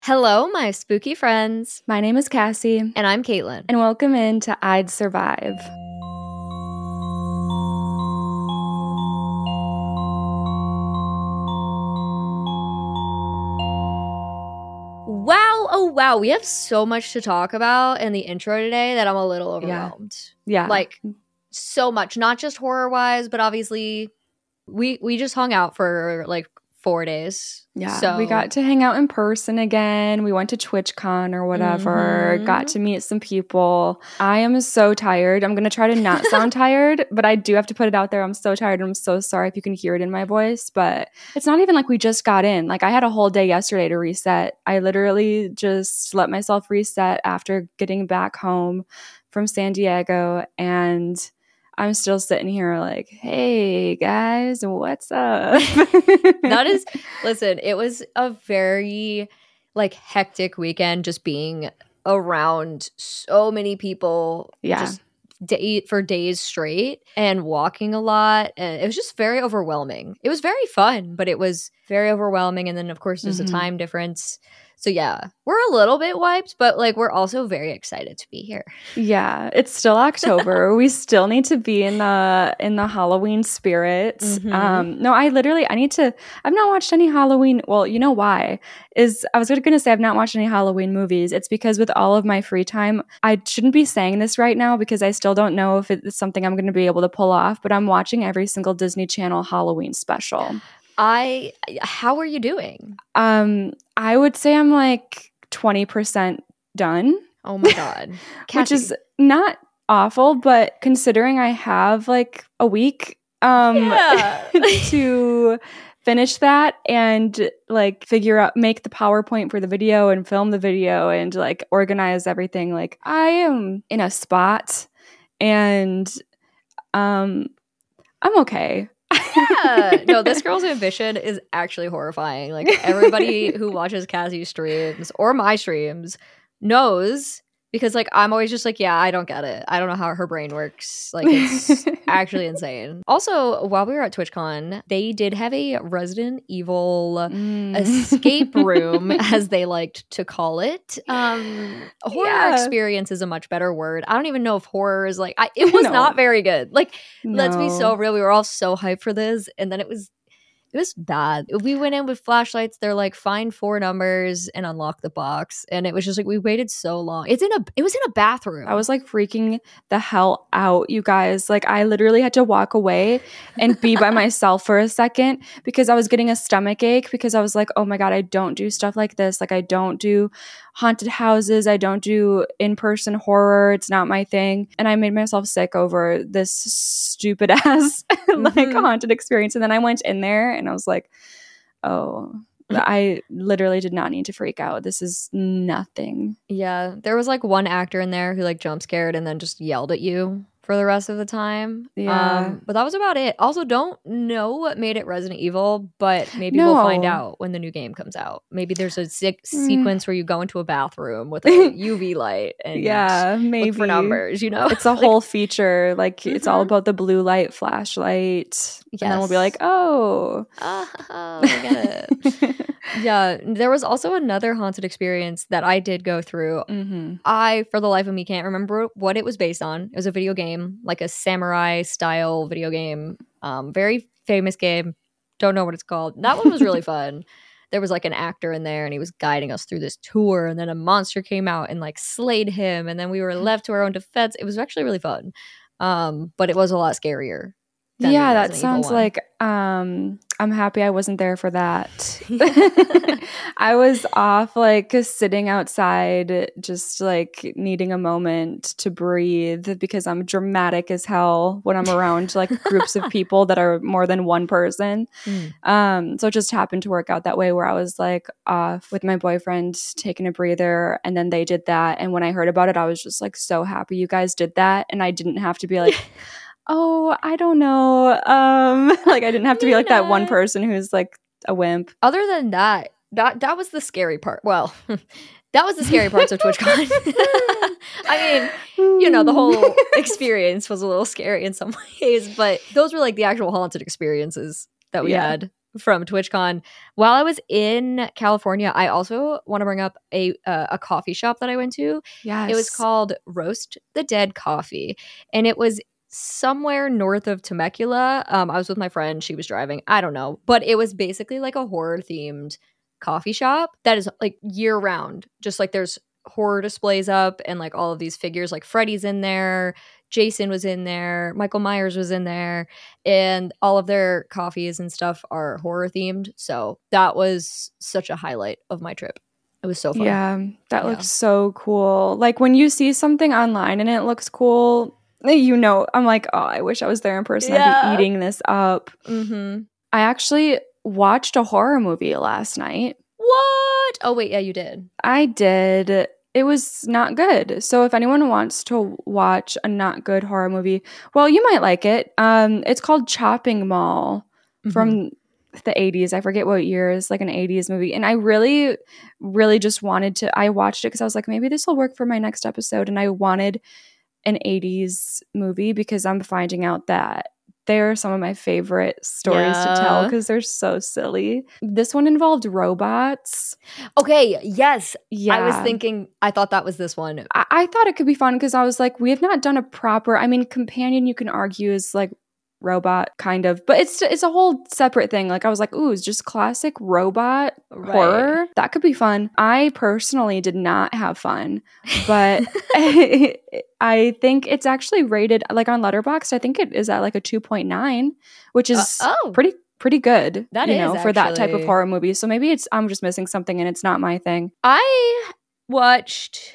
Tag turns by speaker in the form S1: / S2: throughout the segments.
S1: Hello, my spooky friends.
S2: My name is Cassie.
S1: And I'm Caitlin.
S2: And welcome into I'd Survive.
S1: Wow, oh wow, we have so much to talk about in the intro today that I'm a little overwhelmed.
S2: Yeah.
S1: Like, so much. Not just horror-wise, but obviously we just hung out for like 4 days.
S2: Yeah,
S1: so
S2: we got to hang out in person again. We went to TwitchCon or whatever, got to meet some people. I am so tired. I'm going to try to not sound tired, but I do have to put it out there. I'm so tired. I'm so sorry if you can hear it in my voice, but it's not even like we just got in. Like I had a whole day yesterday to reset. I literally just let myself reset after getting back home from San Diego, and I'm still sitting here like, hey guys, what's up?
S1: Listen, it was a very like hectic weekend just being around so many people just for days straight and walking a lot. And it was just very overwhelming. It was very fun, but it was very overwhelming. And then of course there's a time difference. So yeah, we're a little bit wiped, but like we're also very excited to be here.
S2: Yeah, it's still October. We still need to be in the Halloween spirit. No, I've not watched any Halloween. Well, you know why? I was going to say I've not watched any Halloween movies. It's because with all of my free time, I shouldn't be saying this right now because I still don't know if it's something I'm going to be able to pull off, but I'm watching every single Disney Channel Halloween special.
S1: How are you doing?
S2: I would say I'm like 20% done.
S1: Oh my God.
S2: Which is not awful, but considering I have like a week to finish that and like make the PowerPoint for the video and film the video and like organize everything. Like I am in a spot and I'm okay.
S1: Yeah. No, this girl's ambition is actually horrifying. Like everybody who watches Cassie's streams or my streams knows, because like I'm always just like, yeah, I don't get it. I don't know how her brain works. Like it's actually insane. Also, while we were at TwitchCon, they did have a Resident Evil escape room, as they liked to call it. Horror experience is a much better word. I don't even know if horror is like it was not very good. Like let's be so real. We were all so hyped for this, and then it was bad. We went in with flashlights. They're like, find 4 numbers and unlock the box. And it was just like, we waited so long. It was in a bathroom.
S2: I was like freaking the hell out, you guys. Like I literally had to walk away and be by myself for a second because I was getting a stomach ache because I was like, oh my God, I don't do stuff like this. Like I don't do haunted houses. I don't do in-person horror. It's not my thing. And I made myself sick over this stupid ass like haunted experience. And then I went in there and I was like, oh, I literally did not need to freak out. This is nothing.
S1: Yeah. There was like one actor in there who like jump scared and then just yelled at you for the rest of the time.
S2: Yeah.
S1: But that was about it. Also, don't know what made it Resident Evil, but maybe we'll find out when the new game comes out. Maybe there's a sequence where you go into a bathroom with a UV light and
S2: maybe
S1: look for numbers, you know?
S2: It's a whole feature. Like it's all about the blue light flashlight. Yes. And then we'll be like,
S1: I get it. Yeah, there was also another haunted experience that I did go through. I, for the life of me, can't remember what it was based on. It was a video game, like a samurai style video game. Very famous game. Don't know what it's called. That one was really fun. There was like an actor in there and he was guiding us through this tour, and then a monster came out and like slayed him, and then we were left to our own defense. It was actually really fun. But it was a lot scarier.
S2: Yeah, that sounds like I'm happy I wasn't there for that. I was off like sitting outside just like needing a moment to breathe because I'm dramatic as hell when I'm around like groups of people that are more than one person. So it just happened to work out that way where I was like off with my boyfriend taking a breather, and then they did that, and when I heard about it I was just like so happy you guys did that, and I didn't have to be like oh, I don't know. Like I didn't have to be like that one person who's like a wimp.
S1: Other than that was the scary part. Well, that was the scary parts of TwitchCon. I mean, you know, the whole experience was a little scary in some ways, but those were like the actual haunted experiences that we had. from TwitchCon. While I was in California, I also want to bring up a coffee shop that I went to.
S2: Yes.
S1: It was called Roast the Dead Coffee, and it was somewhere north of Temecula. I was with my friend. She was driving. I don't know. But it was basically like a horror-themed coffee shop that is like year-round. Just like there's horror displays up and like all of these figures, like Freddy's in there, Jason was in there, Michael Myers was in there, and all of their coffees and stuff are horror themed. So that was such a highlight of my trip. It was so fun.
S2: Yeah, that looks so cool. Like when you see something online and it looks cool, you know, I'm like, oh, I wish I was there in person. I'd be eating this up.
S1: Mm-hmm.
S2: I actually watched a horror movie last night.
S1: What? Oh, wait. Yeah, you did.
S2: I did. It was not good. So if anyone wants to watch a not good horror movie, well, you might like it. It's called Chopping Mall from the 80s. I forget what year. It's like an 80s movie. And I really, really just wanted to, I watched it because I was like, maybe this will work for my next episode. And I wanted an 80s movie because I'm finding out that they're some of my favorite stories to tell because they're so silly. This one involved robots.
S1: Okay, yes. Yeah. I was thinking, I thought that was this one.
S2: I thought it could be fun because I was like, we have not done a proper, I mean, Companion you can argue is like robot kind of, but it's a whole separate thing. Like I was like, ooh, it's just classic robot horror. That could be fun. I personally did not have fun, but I think it's actually rated like on Letterboxd. I think it is at like a 2.9, which is pretty good.
S1: That
S2: you
S1: is
S2: know, for that type of horror movie. So maybe I'm just missing something and it's not my thing.
S1: I've watched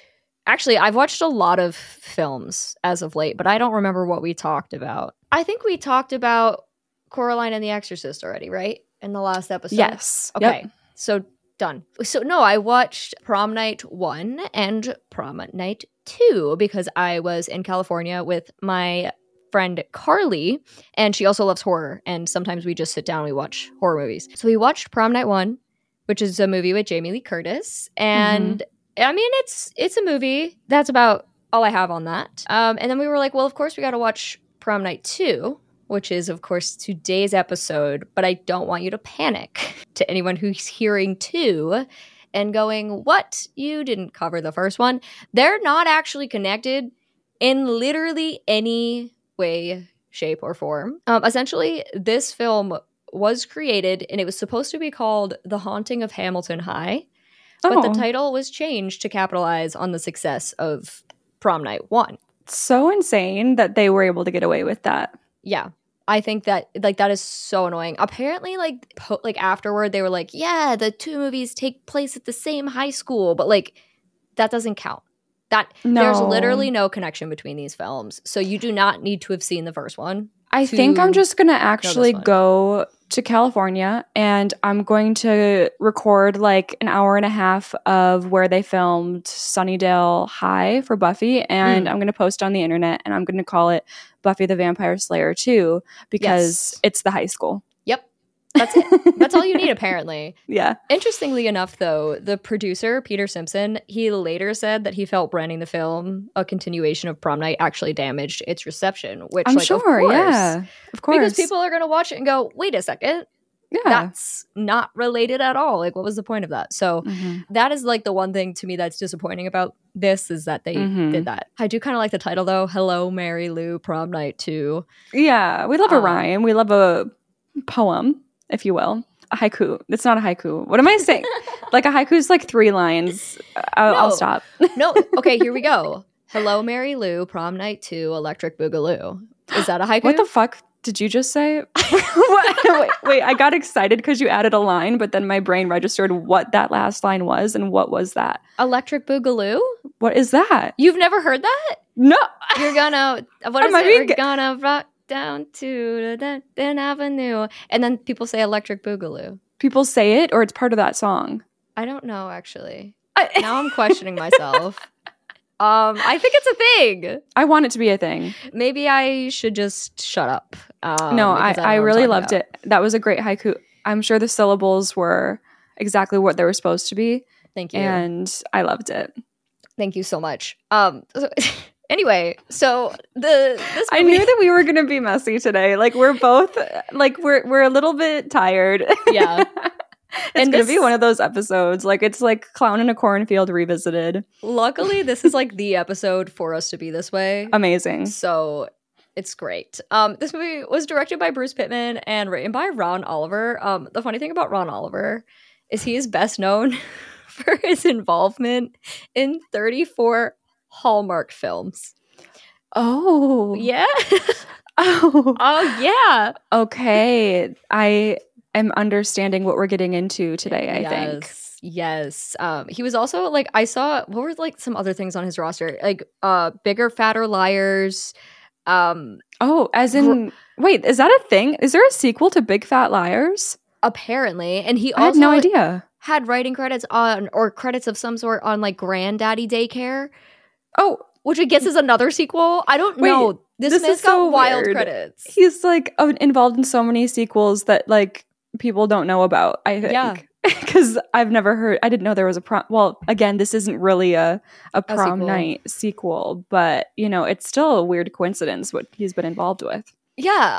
S1: a lot of films as of late, but I don't remember what we talked about. I think we talked about Coraline and the Exorcist already, right? In the last episode?
S2: Yes.
S1: Okay.
S2: Yep.
S1: So done. So no, I watched Prom Night 1 and Prom Night 2 because I was in California with my friend Carly, and she also loves horror, and sometimes we just sit down and we watch horror movies. So we watched Prom Night 1, which is a movie with Jamie Lee Curtis, and I mean, it's a movie. That's about all I have on that. And then we were like, well, of course we got to watch Prom Night 2, which is, of course, today's episode. But I don't want you to panic to anyone who's hearing 2 and going, what? You didn't cover the first one. They're not actually connected in literally any way, shape, or form. Essentially, this film was created and it was supposed to be called The Haunting of Hamilton High. But the title was changed to capitalize on the success of Prom Night 1.
S2: So insane that they were able to get away with that.
S1: Yeah. I think that like that is so annoying. Apparently like afterward they were like, yeah, the 2 movies take place at the same high school, but like that doesn't count. There's literally no connection between these films. So you do not need to have seen the first one.
S2: I think I'm just going to actually go to California and I'm going to record like an hour and a half of where they filmed Sunnydale High for Buffy, and I'm going to post on the internet and I'm going to call it Buffy the Vampire Slayer 2 because it's the high school.
S1: Yep. That's it. That's all you need, apparently.
S2: Yeah.
S1: Interestingly enough, though, the producer, Peter Simpson, he later said that he felt branding the film a continuation of Prom Night actually damaged its reception, which,
S2: I'm
S1: like,
S2: sure,
S1: of course.
S2: Yeah. Of course.
S1: Because people are going to watch it and go, wait a second. Yeah. That's not related at all. Like, what was the point of that? So that is, like, the one thing to me that's disappointing about this is that they did that. I do kind of like the title, though. Hello, Mary Lou, Prom Night 2.
S2: Yeah. We love a rhyme. We love a poem, if you will. A haiku. It's not a haiku. What am I saying? Like a haiku is like 3 lines. I'll stop.
S1: No. Okay, here we go. Hello, Mary Lou, Prom Night 2, Electric Boogaloo. Is that a haiku?
S2: What the fuck did you just say? wait, I got excited because you added a line, but then my brain registered what that last line was, and what was that?
S1: Electric Boogaloo?
S2: What is that?
S1: You've never heard that?
S2: No.
S1: You're gonna, what is it? We're gonna rock down to the avenue, and then people say Electric Boogaloo.
S2: People say it, or it's part of that song?
S1: I don't know, actually. Now I'm questioning myself. I think it's a thing.
S2: I want it to be a thing.
S1: Maybe I should just shut up.
S2: No, I really loved it. That was a great haiku. I'm sure the syllables were exactly what they were supposed to be.
S1: Thank you.
S2: And I loved it.
S1: Thank you so much. Anyway, so this movie,
S2: I knew that we were gonna be messy today. Like we're both like we're a little bit tired.
S1: Yeah.
S2: It's gonna be one of those episodes. Like it's like Clown in a Cornfield revisited.
S1: Luckily, this is like the episode for us to be this way.
S2: Amazing.
S1: So it's great. This movie was directed by Bruce Pittman and written by Ron Oliver. The funny thing about Ron Oliver is he is best known for his involvement in 34 Hallmark films.
S2: Oh.
S1: Yeah.
S2: Oh,
S1: yeah.
S2: Okay. I am understanding what we're getting into today, I think.
S1: Yes. He was also like, I saw, what were like some other things on his roster? Like Bigger, Fatter Liars.
S2: As in, wait, is that a thing? Is there a sequel to Big Fat Liars?
S1: Apparently. And he also
S2: I had no idea.
S1: Had writing credits on, or credits of some sort on like Granddaddy Daycare.
S2: Oh,
S1: which I guess is another sequel. I don't know. This man's got so wild credits.
S2: He's like involved in so many sequels that like people don't know about, I think. Yeah. Because I've never heard, I didn't know there was a prom. Well, again, this isn't really a prom night sequel, but you know, it's still a weird coincidence what he's been involved with.
S1: Yeah.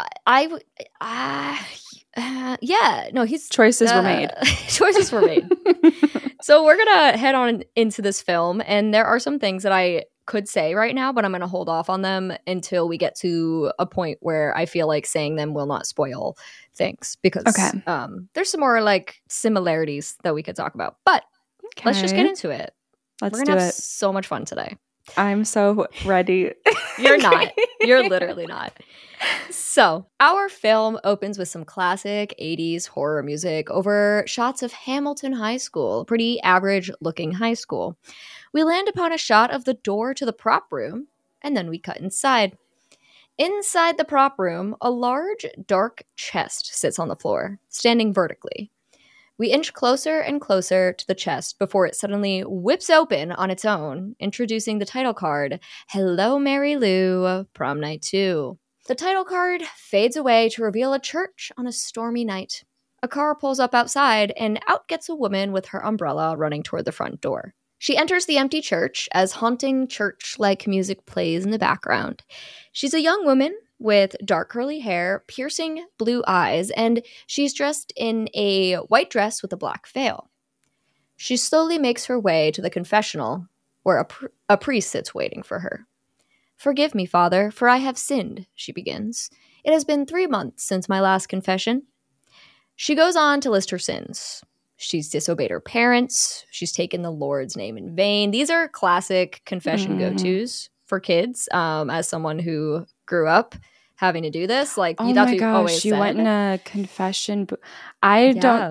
S1: His
S2: choices were made.
S1: Choices were made. So we're going to head on into this film, and there are some things that I could say right now, but I'm going to hold off on them until we get to a point where I feel like saying them will not spoil things, because there's some more like similarities that we could talk about. But let's just get into it. We're going to have so much fun today.
S2: I'm so ready.
S1: You're not. You're literally not. So, our film opens with some classic 80s horror music over shots of Hamilton High School, a pretty average looking high school. We land upon a shot of the door to the prop room, and then we cut inside. Inside the prop room, a large, dark chest sits on the floor, standing vertically. We inch closer and closer to the chest before it suddenly whips open on its own, introducing the title card, Hello, Mary Lou, Prom Night 2. The title card fades away to reveal a church on a stormy night. A car pulls up outside, and out gets a woman with her umbrella running toward the front door. She enters the empty church as haunting church-like music plays in the background. She's a young woman with dark curly hair, piercing blue eyes, and she's dressed in a white dress with a black veil. She slowly makes her way to the confessional, where a priest sits waiting for her. Forgive me, Father, for I have sinned, she begins. It has been 3 months since my last confession. She goes on to list her sins. She's disobeyed her parents. She's taken the Lord's name in vain. These are classic confession go-tos for kids. As someone who grew up having to do this, like
S2: that's what you always said. Went in a confession. I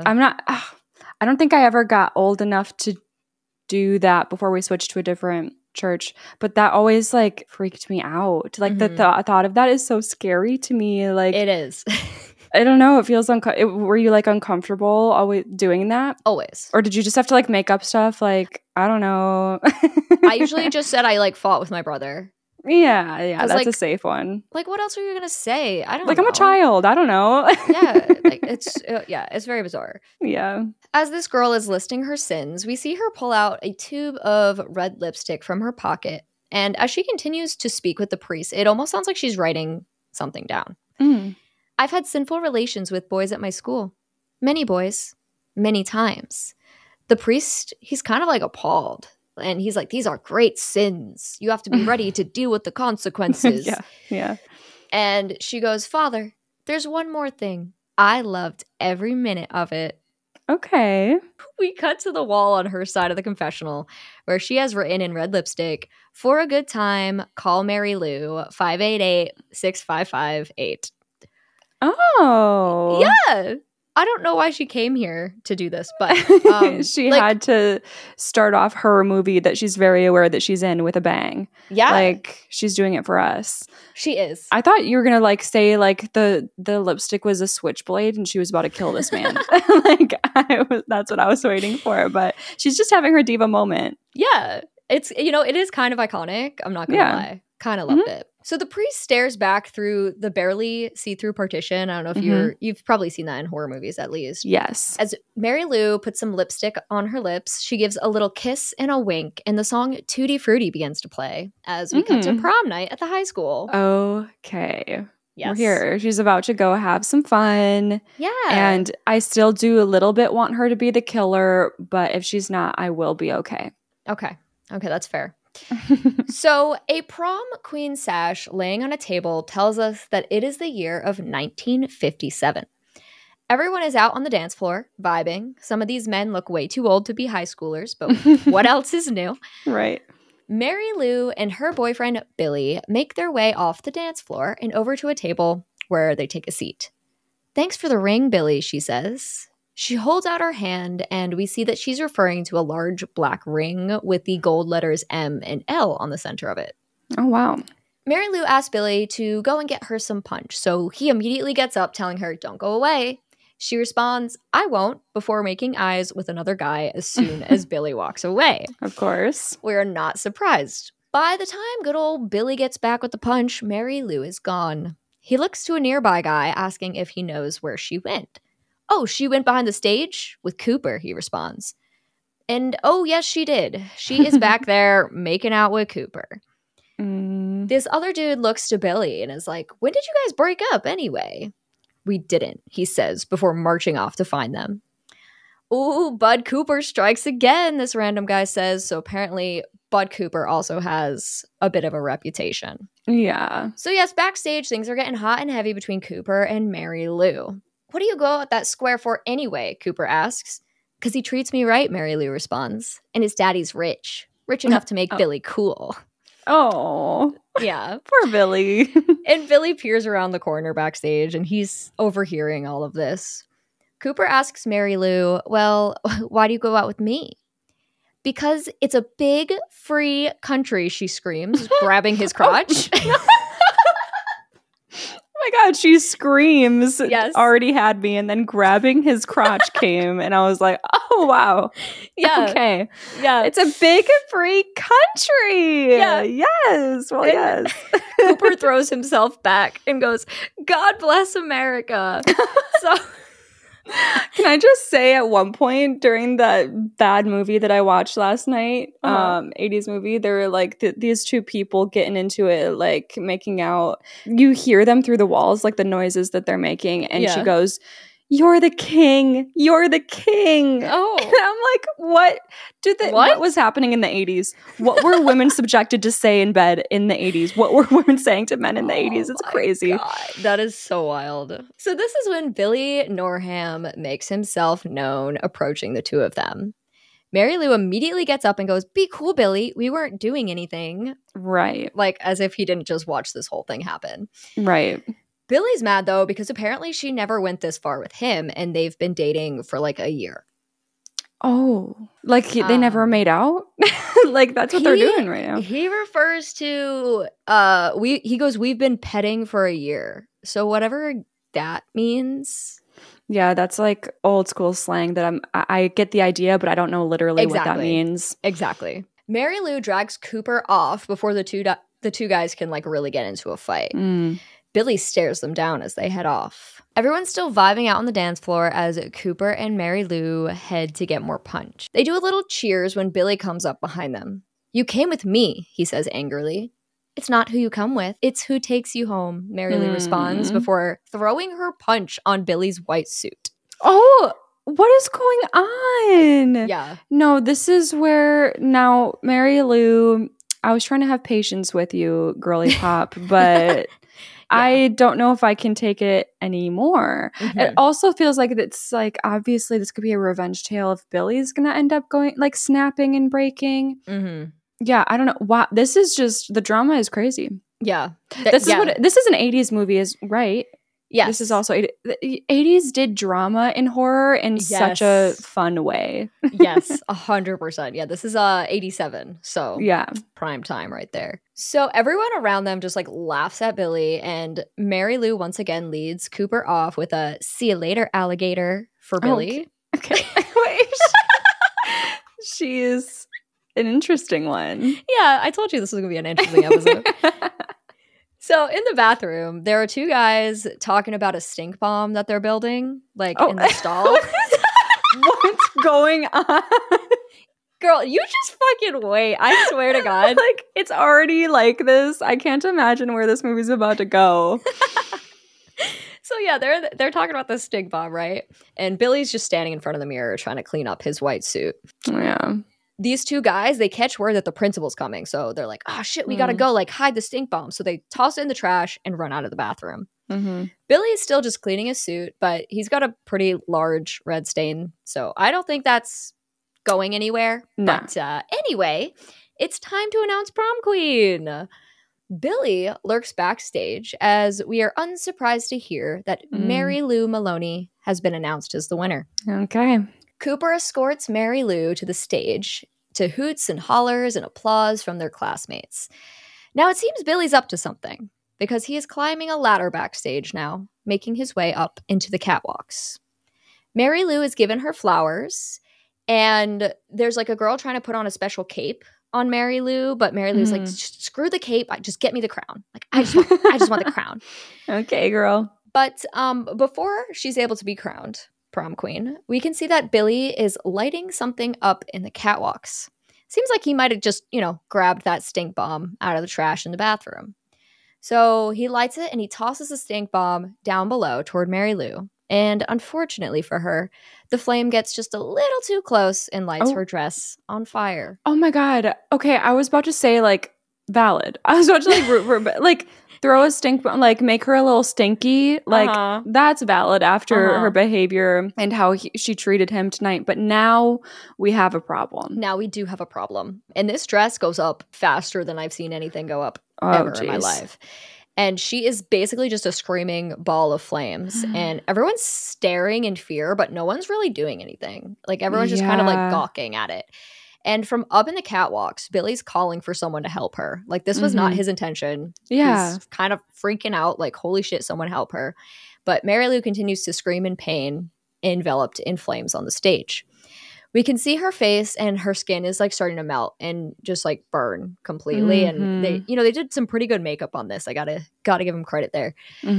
S2: don't think I ever got old enough to do that before we switched to a different church, but that always like freaked me out. Like the thought of that is so scary to me. Like
S1: it is.
S2: I don't know. It feels were you like uncomfortable always doing that?
S1: Always.
S2: Or did you just have to like make up stuff? Like I don't know.
S1: I usually just said I like fought with my brother.
S2: Yeah, that's like, a safe one.
S1: Like, what else are you gonna say? I don't
S2: like.
S1: know.
S2: I'm a child. I don't know.
S1: Yeah, like it's very bizarre.
S2: Yeah.
S1: As this girl is listing her sins, we see her pull out a tube of red lipstick from her pocket, and as she continues to speak with the priest, it almost sounds like she's writing something down. I've had sinful relations with boys at my school. Many boys, many times. The priest, he's kind of like appalled. And he's like, these are great sins. You have to be ready to deal with the consequences.
S2: Yeah.
S1: And she goes, Father, there's one more thing. I loved every minute of it.
S2: Okay.
S1: We cut to the wall on her side of the confessional where she has written in red lipstick, for a good time, call Mary Lou, 588-6558.
S2: Oh.
S1: Yeah. I don't know why she came here to do this, but
S2: she had to start off her movie that she's very aware that she's in with a bang.
S1: Yeah.
S2: Like she's doing it for us.
S1: She is.
S2: I thought you were going to like say like the lipstick was a switchblade and she was about to kill this man. That's what I was waiting for, but she's just having her diva moment.
S1: Yeah. It's, it is kind of iconic. I'm not going to lie. Kind of loved it. So the priest stares back through the barely see-through partition. I don't know if you've probably seen that in horror movies at least.
S2: Yes.
S1: As Mary Lou puts some lipstick on her lips, she gives a little kiss and a wink, and the song Tutti Frutti begins to play as we cut to prom night at the high school.
S2: Okay.
S1: Yes.
S2: We're here. She's about to go have some fun.
S1: Yeah.
S2: And I still do a little bit want her to be the killer, but if she's not, I will be okay.
S1: Okay, that's fair. So a prom queen sash laying on a table tells us that it is the year of 1957. Everyone is out on the dance floor, vibing. Some of these men look way too old to be high schoolers, but what else is new?
S2: Right.
S1: Mary Lou and her boyfriend, Billy, make their way off the dance floor and over to a table where they take a seat. "Thanks for the ring, Billy," she says. She holds out her hand, and we see that she's referring to a large black ring with the gold letters M and L on the center of it.
S2: Oh, wow.
S1: Mary Lou asks Billy to go and get her some punch, so he immediately gets up, telling her, "Don't go away." She responds, "I won't," before making eyes with another guy as soon as Billy walks away.
S2: Of course.
S1: We are not surprised. By the time good old Billy gets back with the punch, Mary Lou is gone. He looks to a nearby guy, asking if he knows where she went. "Oh, she went behind the stage with Cooper," he responds. And oh, yes, she did. She is back there making out with Cooper. This other dude looks to Billy and is like, "When did you guys break up anyway?" "We didn't," he says before marching off to find them. "Ooh, Bud Cooper strikes again," this random guy says. So apparently Bud Cooper also has a bit of a reputation.
S2: Yeah.
S1: So yes, backstage, things are getting hot and heavy between Cooper and Mary Lou. "What do you go at that square for anyway?" Cooper asks. "'Cause he treats me right," Mary Lou responds. "And his daddy's rich enough to make Billy cool."
S2: Oh.
S1: Yeah.
S2: Poor Billy.
S1: And Billy peers around the corner backstage, and he's overhearing all of this. Cooper asks Mary Lou, "Well, why do you go out with me?" "Because it's a big, free country," she screams, grabbing his crotch.
S2: Oh my God, she screams.
S1: Yes.
S2: Already had me, and then grabbing his crotch came, and I was like, oh, wow.
S1: Yeah.
S2: Okay.
S1: Yeah.
S2: It's a big, free country.
S1: Yeah.
S2: Yes. Well, yes.
S1: Cooper throws himself back and goes, "God bless America." So...
S2: Can I just say, at one point during that bad movie that I watched last night, 80s movie, there were like these two people getting into it, like making out. You hear them through the walls, like the noises that they're making. And she goes, "You're the king. You're the king."
S1: Oh.
S2: And I'm like, what was happening in the 80s? What were women subjected to say in bed in the 80s? What were women saying to men in the 80s? It's crazy.
S1: God. That is so wild. So this is when Billy Norham makes himself known, approaching the two of them. Mary Lou immediately gets up and goes, "Be cool, Billy. We weren't doing anything."
S2: Right.
S1: Like as if he didn't just watch this whole thing happen.
S2: Right.
S1: Billy's mad, though, because apparently she never went this far with him, and they've been dating for like a year.
S2: Oh, like they never made out? Like that's what they're doing right now.
S1: He refers to, he goes, "We've been petting for a year." So whatever that means.
S2: Yeah, that's like old school slang that I get the idea, but I don't know literally what that means.
S1: Exactly. Mary Lou drags Cooper off before the two guys can like really get into a fight. Billy stares them down as they head off. Everyone's still vibing out on the dance floor as Cooper and Mary Lou head to get more punch. They do a little cheers when Billy comes up behind them. "You came with me," he says angrily. "It's not who you come with, it's who takes you home," Mary Lou responds before throwing her punch on Billy's white suit.
S2: Oh, what is going on?
S1: Yeah.
S2: No, this is where now Mary Lou, I was trying to have patience with you, girly pop, but I don't know if I can take it anymore. It also feels like it's like, obviously this could be a revenge tale if Billy's gonna end up going like snapping and breaking. Yeah, I don't know. Wow, this is just, the drama is crazy.
S1: Yeah.
S2: This is an 80s movie, is right?
S1: Yes.
S2: This is also, the 80s did drama in horror in such a fun way.
S1: Yes, 100%. Yeah, this is 87, so
S2: yeah,
S1: prime time right there. So everyone around them just like laughs at Billy, and Mary Lou once again leads Cooper off with a "See you later, alligator" for Billy.
S2: Okay. Wait. She is an interesting one.
S1: Yeah, I told you this was going to be an interesting episode. So in the bathroom, there are two guys talking about a stink bomb that they're building, like in the stall.
S2: What's going on?
S1: Girl, you just fucking wait. I swear to God.
S2: Like, it's already like this. I can't imagine where this movie's about to go.
S1: So yeah, they're talking about this stink bomb, right? And Billy's just standing in front of the mirror trying to clean up his white suit.
S2: Yeah.
S1: These two guys, they catch word that the principal's coming. So they're like, oh shit, we gotta go, like, hide the stink bomb. So they toss it in the trash and run out of the bathroom.
S2: Mm-hmm.
S1: Billy is still just cleaning his suit, but he's got a pretty large red stain. So I don't think that's going anywhere.
S2: No.
S1: But anyway, it's time to announce prom queen. Billy lurks backstage as we are unsurprised to hear that Mary Lou Maloney has been announced as the winner.
S2: Okay.
S1: Cooper escorts Mary Lou to the stage to hoots and hollers and applause from their classmates. Now it seems Billy's up to something because he is climbing a ladder backstage now, making his way up into the catwalks. Mary Lou is given her flowers, and there's like a girl trying to put on a special cape on Mary Lou, but Mary Lou's like, screw the cape, just get me the crown. Like, I just want the crown.
S2: Okay, girl.
S1: But before she's able to be crowned prom queen, we can see that Billy is lighting something up in the catwalks. Seems like he might have just, grabbed that stink bomb out of the trash in the bathroom. So he lights it and he tosses the stink bomb down below toward Mary Lou. And unfortunately for her, the flame gets just a little too close and lights her dress on fire.
S2: Oh my God. Okay, I was about to say, like, valid. I was about to, like, root for, like, throw a stink bomb, like, make her a little stinky. Like, that's valid after her behavior and how she treated him tonight. But now we have a problem.
S1: Now we do have a problem. And this dress goes up faster than I've seen anything go up ever in my life. And she is basically just a screaming ball of flames. And everyone's staring in fear, but no one's really doing anything. Like, everyone's just kind of like gawking at it. And from up in the catwalks, Billy's calling for someone to help her. Like, this was not his intention.
S2: Yeah.
S1: He's kind of freaking out, like, holy shit, someone help her. But Mary Lou continues to scream in pain, enveloped in flames on the stage. We can see her face and her skin is like starting to melt and just like burn completely. And they did some pretty good makeup on this. I gotta give them credit there.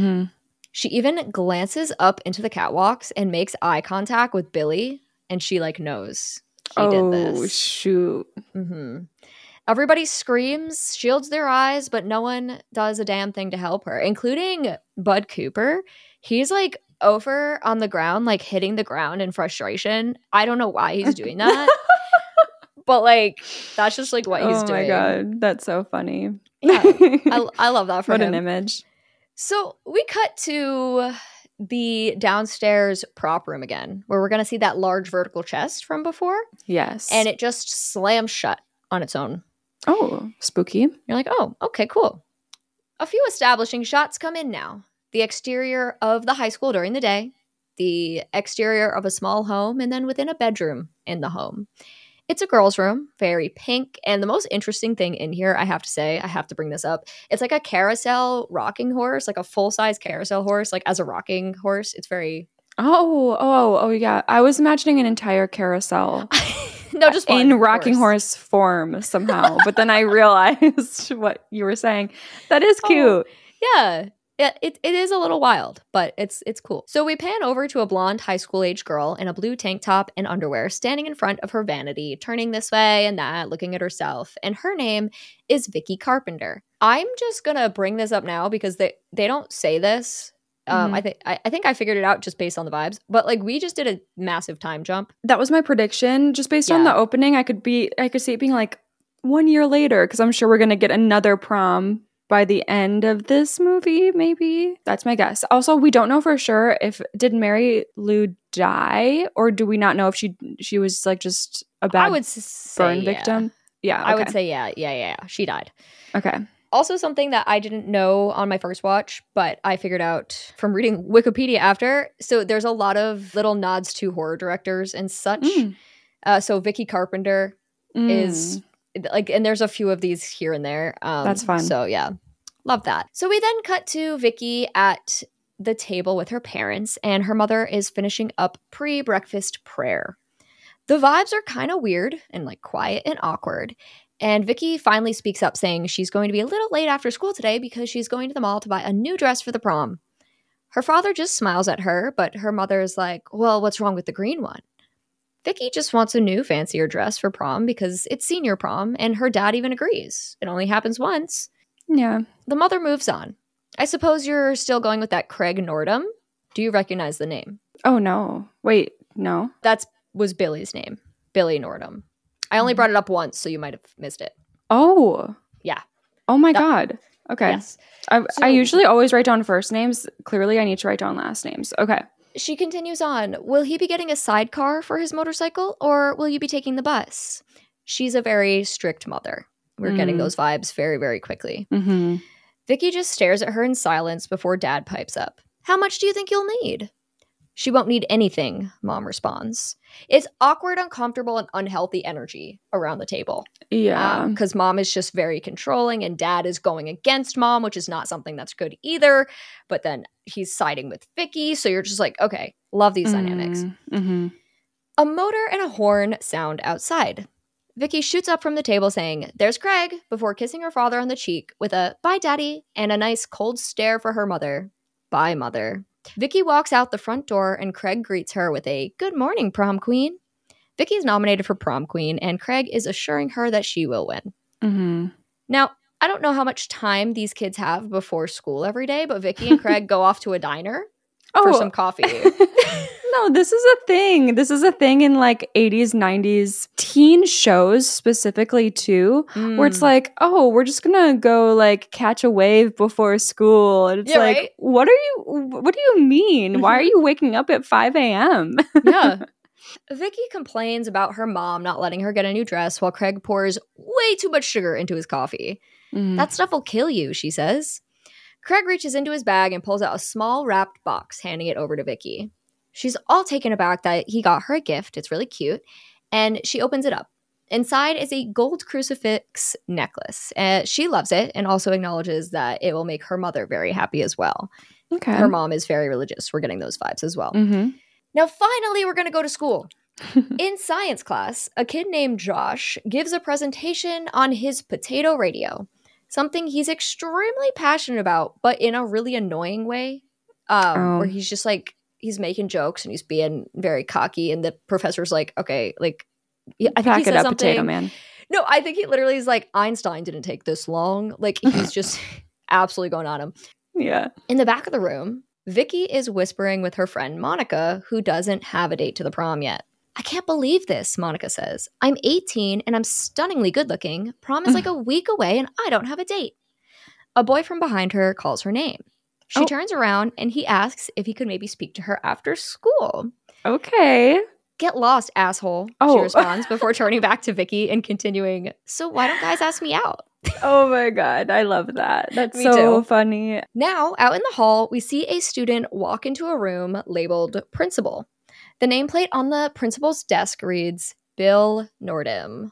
S1: She even glances up into the catwalks and makes eye contact with Billy, and she like knows he did this.
S2: Oh shoot.
S1: Everybody screams, shields their eyes, but no one does a damn thing to help her, including Bud Cooper. He's like over on the ground, like hitting the ground in frustration. I don't know why he's doing that. But like, that's just like what he's doing.
S2: Oh my God, that's so funny.
S1: Yeah, I love that for him.
S2: What an image.
S1: So we cut to the downstairs prop room again, where we're going to see that large vertical chest from before.
S2: Yes.
S1: And it just slams shut on its own.
S2: Oh, spooky.
S1: You're like, oh, okay, cool. A few establishing shots come in now. The exterior of the high school during the day, the exterior of a small home, and then within a bedroom in the home. It's a girl's room, very pink, and the most interesting thing in here, I have to say, I have to bring this up, it's like a carousel rocking horse, like a full-size carousel horse, like as a rocking horse. It's very...
S2: Oh, yeah. I was imagining an entire carousel.
S1: No, just one,
S2: in rocking horse form somehow. But then I realized what you were saying. That is cute.
S1: Yeah. It is a little wild, but it's cool. So we pan over to a blonde high school age girl in a blue tank top and underwear standing in front of her vanity, turning this way and that, looking at herself. And her name is Vicky Carpenter. I'm just going to bring this up now because they don't say this. I think I figured it out just based on the vibes. But like, we just did a massive time jump.
S2: That was my prediction. Just based on the opening, I could see it being like 1 year later, because I'm sure we're going to get another prom by the end of this movie, maybe. That's my guess. Also, we don't know for sure did Mary Lou die, or do we not know if she was like just a bad burn victim? Yeah, okay.
S1: I would say yeah. She died.
S2: Okay.
S1: Also, something that I didn't know on my first watch, but I figured out from reading Wikipedia after. So there's a lot of little nods to horror directors and such. So Vicky Carpenter is like, and there's a few of these here and there.
S2: That's fun.
S1: So yeah, love that. So we then cut to Vicky at the table with her parents, and her mother is finishing up pre-breakfast prayer. The vibes are kind of weird and like quiet and awkward. And Vicky finally speaks up saying she's going to be a little late after school today because she's going to the mall to buy a new dress for the prom. Her father just smiles at her, but her mother is like, well, what's wrong with the green one? Vicky just wants a new, fancier dress for prom because it's senior prom, and her dad even agrees. It only happens once.
S2: Yeah.
S1: The mother moves on. I suppose you're still going with that Craig Nordham? Do you recognize the name?
S2: Oh, no. Wait, no.
S1: That was Billy's name. Billy Nordham. I only brought it up once, so you might have missed it.
S2: Oh.
S1: Yeah.
S2: Oh, my God. Okay.
S1: Yes.
S2: I usually always write down first names. Clearly, I need to write down last names. Okay.
S1: She continues on. Will he be getting a sidecar for his motorcycle, or will you be taking the bus? She's a very strict mother. We're getting those vibes very, very quickly.
S2: Mm-hmm.
S1: Vicky just stares at her in silence before Dad pipes up. How much do you think you'll need? She won't need anything, Mom responds. It's awkward, uncomfortable, and unhealthy energy around the table.
S2: Yeah.
S1: Because Mom is just very controlling and Dad is going against Mom, which is not something that's good either. But then he's siding with Vicky. So you're just like, okay, love these dynamics.
S2: Mm-hmm.
S1: A motor and a horn sound outside. Vicky shoots up from the table saying, there's Craig, before kissing her father on the cheek with a bye, Daddy, and a nice cold stare for her mother. Bye, Mother. Vicky walks out the front door and Craig greets her with a good morning, prom queen. Vicky is nominated for prom queen and Craig is assuring her that she will win.
S2: Mm-hmm.
S1: Now, I don't know how much time these kids have before school every day, but Vicky and Craig go off to a diner for some coffee.
S2: No, this is a thing. This is a thing in like 80s, 90s teen shows specifically too, where it's like, oh, we're just going to go like catch a wave before school. And it's like, right? What do you mean? Why are you waking up at 5 a.m.?
S1: Yeah. Vicky complains about her mom not letting her get a new dress while Craig pours way too much sugar into his coffee. That stuff will kill you, she says. Craig reaches into his bag and pulls out a small wrapped box, handing it over to Vicky. She's all taken aback that he got her a gift. It's really cute. And she opens it up. Inside is a gold crucifix necklace. She loves it and also acknowledges that it will make her mother very happy as well.
S2: Okay.
S1: Her mom is very religious. We're getting those vibes as well.
S2: Mm-hmm.
S1: Now, finally, we're going to go to school. In science class, a kid named Josh gives a presentation on his potato radio, something he's extremely passionate about, but in a really annoying way, where he's just like, he's making jokes and he's being very cocky. And the professor's like, okay, like, I think he said something.
S2: Potato man.
S1: No, I think he literally is like, Einstein didn't take this long. Like, he's just absolutely going on him.
S2: Yeah.
S1: In the back of the room, Vicky is whispering with her friend Monica, who doesn't have a date to the prom yet. I can't believe this, Monica says. I'm 18 and I'm stunningly good looking. Prom is like a week away and I don't have a date. A boy from behind her calls her name. She turns around and he asks if he could maybe speak to her after school.
S2: Okay.
S1: Get lost, asshole, she responds before turning back to Vicky and continuing, so why don't guys ask me out?
S2: Oh my God, I love that. That's so funny.
S1: Now, out in the hall, we see a student walk into a room labeled principal. The nameplate on the principal's desk reads, Bill Nordham.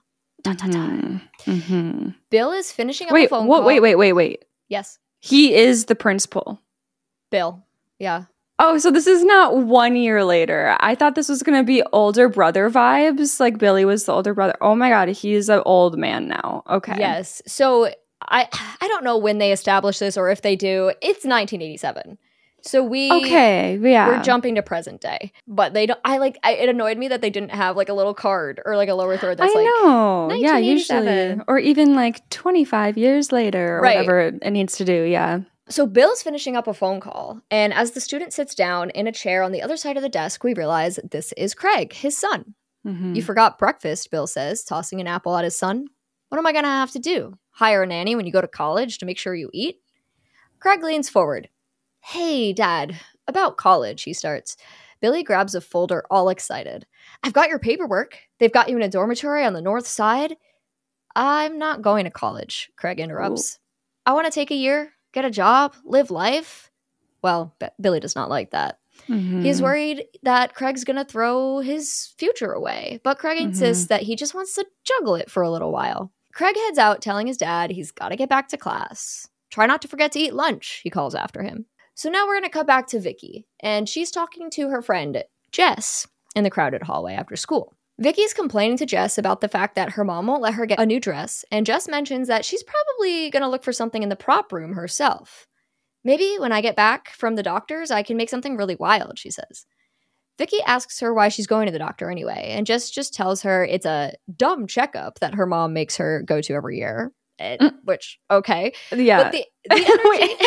S2: Mm-hmm.
S1: Bill is finishing up a phone call.
S2: Wait.
S1: Yes.
S2: He is the principal.
S1: Bill. Yeah.
S2: Oh, so this is not 1 year later. I thought this was going to be older brother vibes. Like Billy was the older brother. Oh my God, he's an old man now. Okay.
S1: Yes. So I don't know when they established this or if they do. It's 1987. So we're jumping to present day, but they don't. It annoyed me that they didn't have like a little card or like a lower third that's
S2: yeah, usually, or even like 25 years later or whatever it needs to do. Yeah.
S1: So Bill's finishing up a phone call, and as the student sits down in a chair on the other side of the desk, we realize this is Craig, his son.
S2: Mm-hmm.
S1: You forgot breakfast, Bill says, tossing an apple at his son. What am I gonna have to do? Hire a nanny when you go to college to make sure you eat? Craig leans forward. Hey, Dad, about college, he starts. Billy grabs a folder, all excited. I've got your paperwork. They've got you in a dormitory on the north side. I'm not going to college, Craig interrupts. I want to take a year, get a job, live life. Well, Billy does not like that.
S2: Mm-hmm.
S1: He's worried that Craig's going to throw his future away, but Craig insists that he just wants to juggle it for a little while. Craig heads out telling his dad he's got to get back to class. Try not to forget to eat lunch, he calls after him. So now we're going to cut back to Vicky, and she's talking to her friend, Jess, in the crowded hallway after school. Vicky's complaining to Jess about the fact that her mom won't let her get a new dress, and Jess mentions that she's probably going to look for something in the prop room herself. Maybe when I get back from the doctor's, I can make something really wild, she says. Vicky asks her why she's going to the doctor anyway, and Jess just tells her it's a dumb checkup that her mom makes her go to every year, which, okay.
S2: Yeah.
S1: But the energy...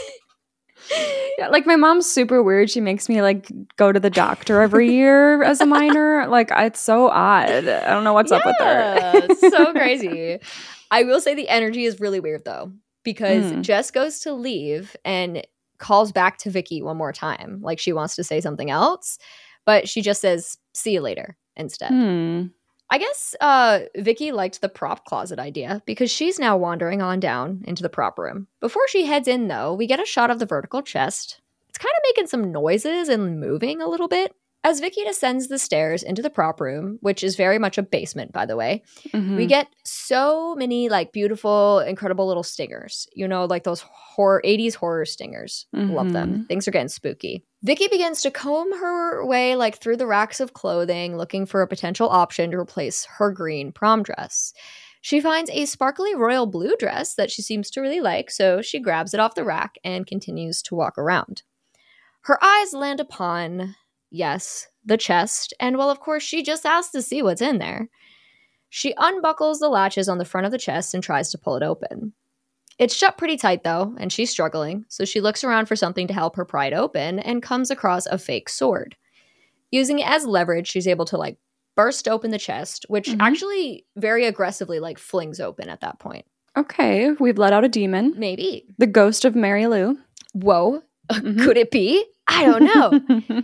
S2: Yeah, like my mom's super weird. She makes me like go to the doctor every year as a minor. Like it's so odd. I don't know what's up with her.
S1: It's so crazy. I will say the energy is really weird though, because Jess goes to leave and calls back to Vicky one more time. Like she wants to say something else, but she just says, "See you later" instead. I guess Vicky liked the prop closet idea because she's now wandering on down into the prop room. Before she heads in, though, we get a shot of the vertical chest. It's kind of making some noises and moving a little bit. As Vicky descends the stairs into the prop room, which is very much a basement, by the way, we get so many like beautiful, incredible little stingers. You know, like those 80s horror stingers. Love them. Things are getting spooky. Vicky begins to comb her way like through the racks of clothing, looking for a potential option to replace her green prom dress. She finds a sparkly royal blue dress that she seems to really like, so she grabs it off the rack and continues to walk around. Her eyes land upon... yes, the chest, and well, of course, she just has to see what's in there. She unbuckles the latches on the front of the chest and tries to pull it open. It's shut pretty tight, though, and she's struggling, so she looks around for something to help her pry it open and comes across a fake sword. Using it as leverage, she's able to, like, burst open the chest, which actually very aggressively, like, flings open at that point.
S2: Okay, we've let out a demon.
S1: Maybe.
S2: The ghost of Mary Lou.
S1: Whoa. Could it be? I don't know.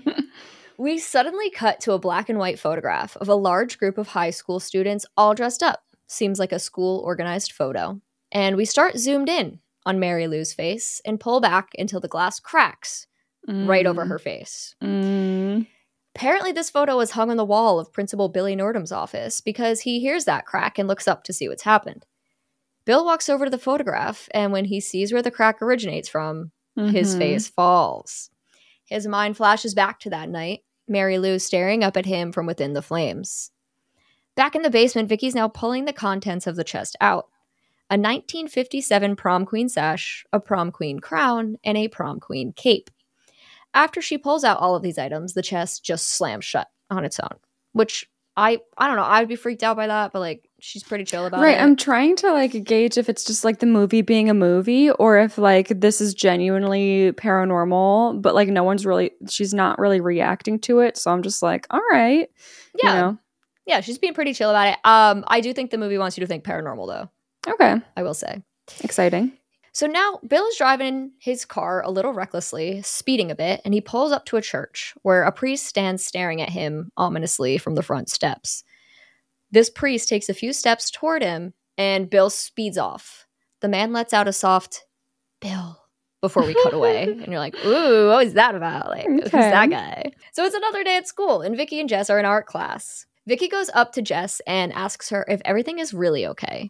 S1: We suddenly cut to a black and white photograph of a large group of high school students all dressed up. Seems like a school-organized photo. And we start zoomed in on Mary Lou's face and pull back until the glass cracks right over her face. Apparently, this photo was hung on the wall of Principal Billy Nordham's office because he hears that crack and looks up to see what's happened. Bill walks over to the photograph, and when he sees where the crack originates from, his face falls. His mind flashes back to that night, Mary Lou staring up at him from within the flames. Back in the basement, Vicky's now pulling the contents of the chest out. A 1957 prom queen sash, a prom queen crown, and a prom queen cape. After she pulls out all of these items, the chest just slams shut on its own, which I don't know, I'd be freaked out by that, but like she's pretty chill about it.
S2: Right, I'm trying to like gauge if it's just like the movie being a movie or if like this is genuinely paranormal, but like she's not really reacting to it, so I'm just like, all right.
S1: Yeah.
S2: You know?
S1: Yeah, she's being pretty chill about it. I do think the movie wants you to think paranormal though.
S2: Okay.
S1: I will say.
S2: Exciting.
S1: So now Bill is driving his car a little recklessly, speeding a bit, and he pulls up to a church where a priest stands staring at him ominously from the front steps. This priest takes a few steps toward him, and Bill speeds off. The man lets out a soft, "Bill," before we cut away. And you're like, ooh, what is that about? Like, Who's that guy? So it's another day at school, and Vicky and Jess are in art class. Vicky goes up to Jess and asks her if everything is really okay.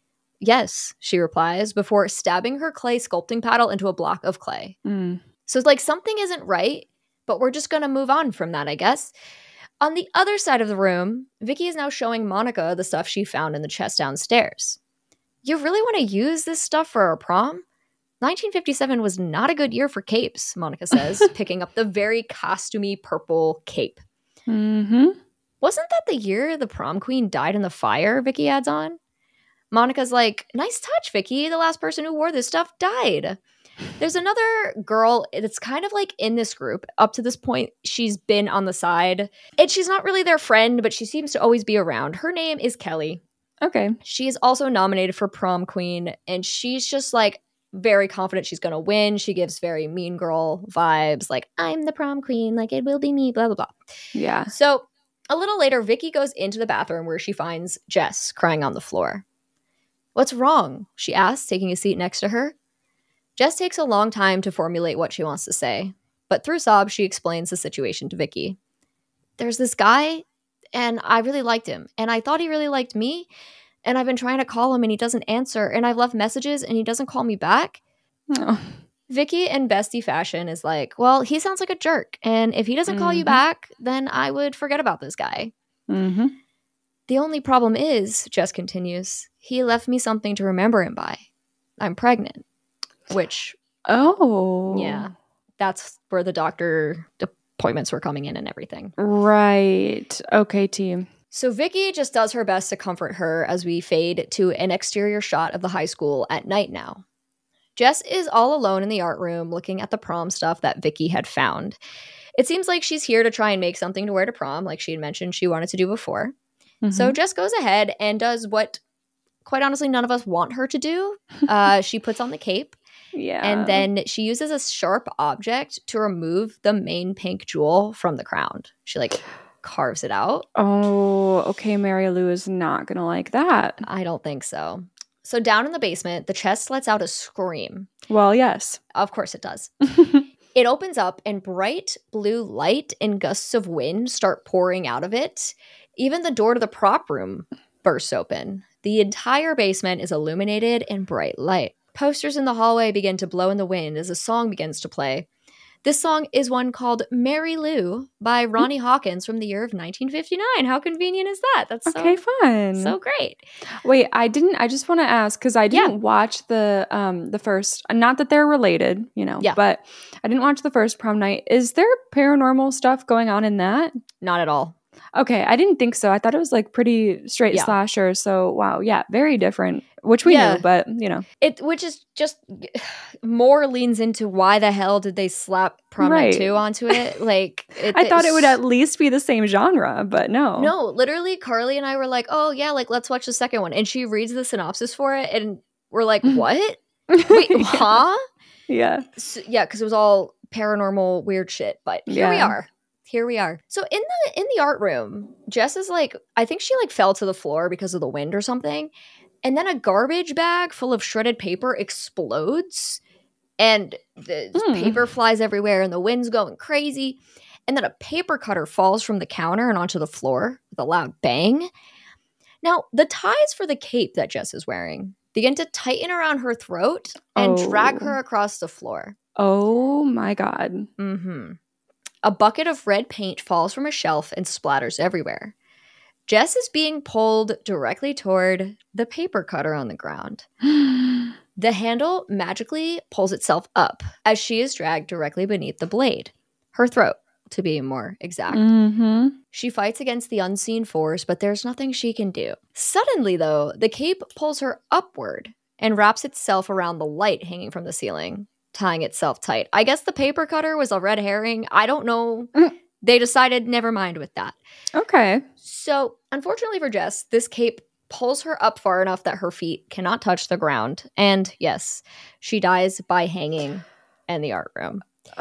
S1: "Yes," she replies, before stabbing her clay sculpting paddle into a block of clay. So it's like something isn't right, but we're just going to move on from that, I guess. On the other side of the room, Vicky is now showing Monica the stuff she found in the chest downstairs. "You really want to use this stuff for our prom? 1957 was not a good year for capes," Monica says, picking up the very costumey purple cape. "Wasn't that the year the prom queen died in the fire?" Vicky adds on. Monica's like, "Nice touch, Vicky. The last person who wore this stuff died." There's another girl that's kind of like in this group. Up to this point, she's been on the side. And she's not really their friend, but she seems to always be around. Her name is Kelly.
S2: Okay.
S1: She is also nominated for prom queen, and she's just like very confident she's going to win. She gives very mean girl vibes, like, "I'm the prom queen, like it will be me, blah, blah, blah."
S2: Yeah.
S1: So a little later, Vicky goes into the bathroom where she finds Jess crying on the floor. "What's wrong?" she asks, taking a seat next to her. Jess takes a long time to formulate what she wants to say, but through sobs, she explains the situation to Vicky. "There's this guy, and I really liked him, and I thought he really liked me, and I've been trying to call him, and he doesn't answer, and I've left messages, and he doesn't call me back."
S2: Oh.
S1: Vicky, in bestie fashion, is like, "Well, he sounds like a jerk, and if he doesn't call you back, then I would forget about this guy." The only problem is, Jess continues, he left me something to remember him by. I'm pregnant. Which, yeah, that's where the doctor appointments were coming in and everything.
S2: Right. Okay, team.
S1: So Vicky just does her best to comfort her as we fade to an exterior shot of the high school at night now. Jess is all alone in the art room looking at the prom stuff that Vicky had found. It seems like she's here to try and make something to wear to prom, like she had mentioned she wanted to do before. Mm-hmm. So Jess goes ahead and does what, quite honestly, none of us want her to do. She puts on the cape.
S2: Yeah.
S1: And then she uses a sharp object to remove the main pink jewel from the crown. She carves it out.
S2: Oh, okay. Mary Lou is not going to like that.
S1: I don't think so. So down in the basement, the chest lets out a scream.
S2: Well, yes.
S1: Of course it does. It opens up and bright blue light and gusts of wind start pouring out of it. Even the door to the prop room bursts open. The entire basement is illuminated in bright light. Posters in the hallway begin to blow in the wind as a song begins to play. This song is one called Mary Lou by Ronnie Hawkins from the year of 1959. How convenient is that? That's
S2: okay, fun.
S1: So great.
S2: Wait, I just want to ask, because I didn't watch the first, not that they're related, but I didn't watch the first prom night. Is there paranormal stuff going on in that?
S1: Not at all.
S2: Okay, I didn't think so. I thought it was pretty straight slasher. So wow, very different, which we knew, but
S1: which is just more leans into why the hell did they slap Prom Night 2 onto it?
S2: I thought it would at least be the same genre, but no.
S1: No, literally, Carly and I were like, oh yeah, let's watch the second one, and she reads the synopsis for it, and we're like, what? Wait, huh?
S2: Yeah,
S1: so, because it was all paranormal weird shit. But here we are. Here we are. So in the art room, Jess is I think she fell to the floor because of the wind or something. And then a garbage bag full of shredded paper explodes and the paper flies everywhere and the wind's going crazy. And then a paper cutter falls from the counter and onto the floor with a loud bang. Now, the ties for the cape that Jess is wearing begin to tighten around her throat and drag her across the floor.
S2: Oh my God.
S1: Mm-hmm. A bucket of red paint falls from a shelf and splatters everywhere. Jess is being pulled directly toward the paper cutter on the ground. The handle magically pulls itself up as she is dragged directly beneath the blade. Her throat, to be more exact.
S2: Mm-hmm.
S1: She fights against the unseen force, but there's nothing she can do. Suddenly, though, the cape pulls her upward and wraps itself around the light hanging from the ceiling, tying itself tight. I guess the paper cutter was a red herring. I don't know. They decided never mind with that.
S2: Okay.
S1: So, unfortunately for Jess, this cape pulls her up far enough that her feet cannot touch the ground. And yes, she dies by hanging in the art room.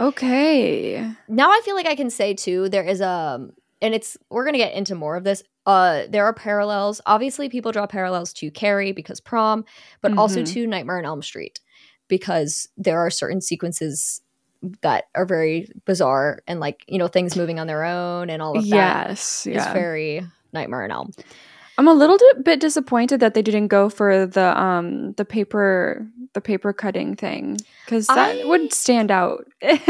S2: Okay.
S1: Now I feel like I can say too, there is we're going to get into more of this. There are parallels. Obviously, people draw parallels to Carrie because prom, but also to Nightmare on Elm Street, because there are certain sequences that are very bizarre and things moving on their own and all of that.
S2: Yes,
S1: is very Nightmare on Elm.
S2: I'm a little bit disappointed that they didn't go for the paper cutting thing, because that would stand out.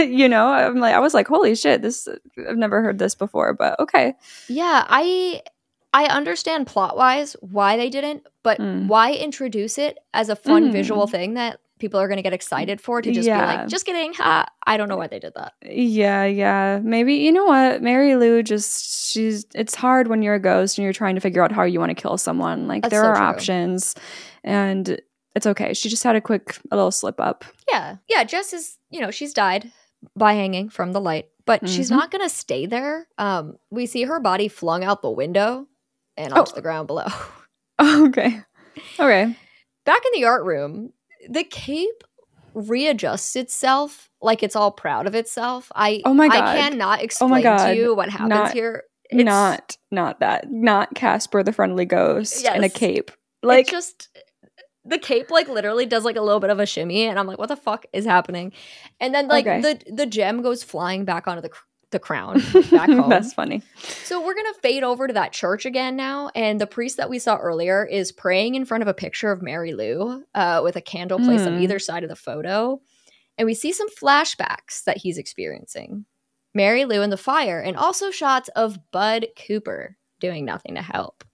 S2: I was like, holy shit, I've never heard this before, but okay.
S1: Yeah, I understand plot wise why they didn't, but why introduce it as a fun visual thing that people are going to get excited for to just be like, just kidding. Ha. I don't know why they did that.
S2: Yeah. Maybe, you know what? Mary Lou it's hard when you're a ghost and you're trying to figure out how you want to kill someone. There are options and it's okay. She just had a little slip up.
S1: Yeah. Yeah. Jess is, she's died by hanging from the light, but she's not going to stay there. We see her body flung out the window and onto the ground below.
S2: Okay.
S1: Back in the art room, the cape readjusts itself like it's all proud of itself.
S2: Oh my God.
S1: I cannot explain to you what happens here.
S2: It's not Casper the Friendly Ghost in a cape.
S1: It's just the cape literally does a little bit of a shimmy, and I'm like, what the fuck is happening? And then the gem goes flying back onto the crown back home.
S2: That's funny.
S1: So we're gonna fade over to that church again now, and the priest that we saw earlier is praying in front of a picture of Mary Lou with a candle placed on either side of the photo, and we see some flashbacks that he's experiencing. Mary Lou in the fire, and also shots of Bud Cooper doing nothing to help.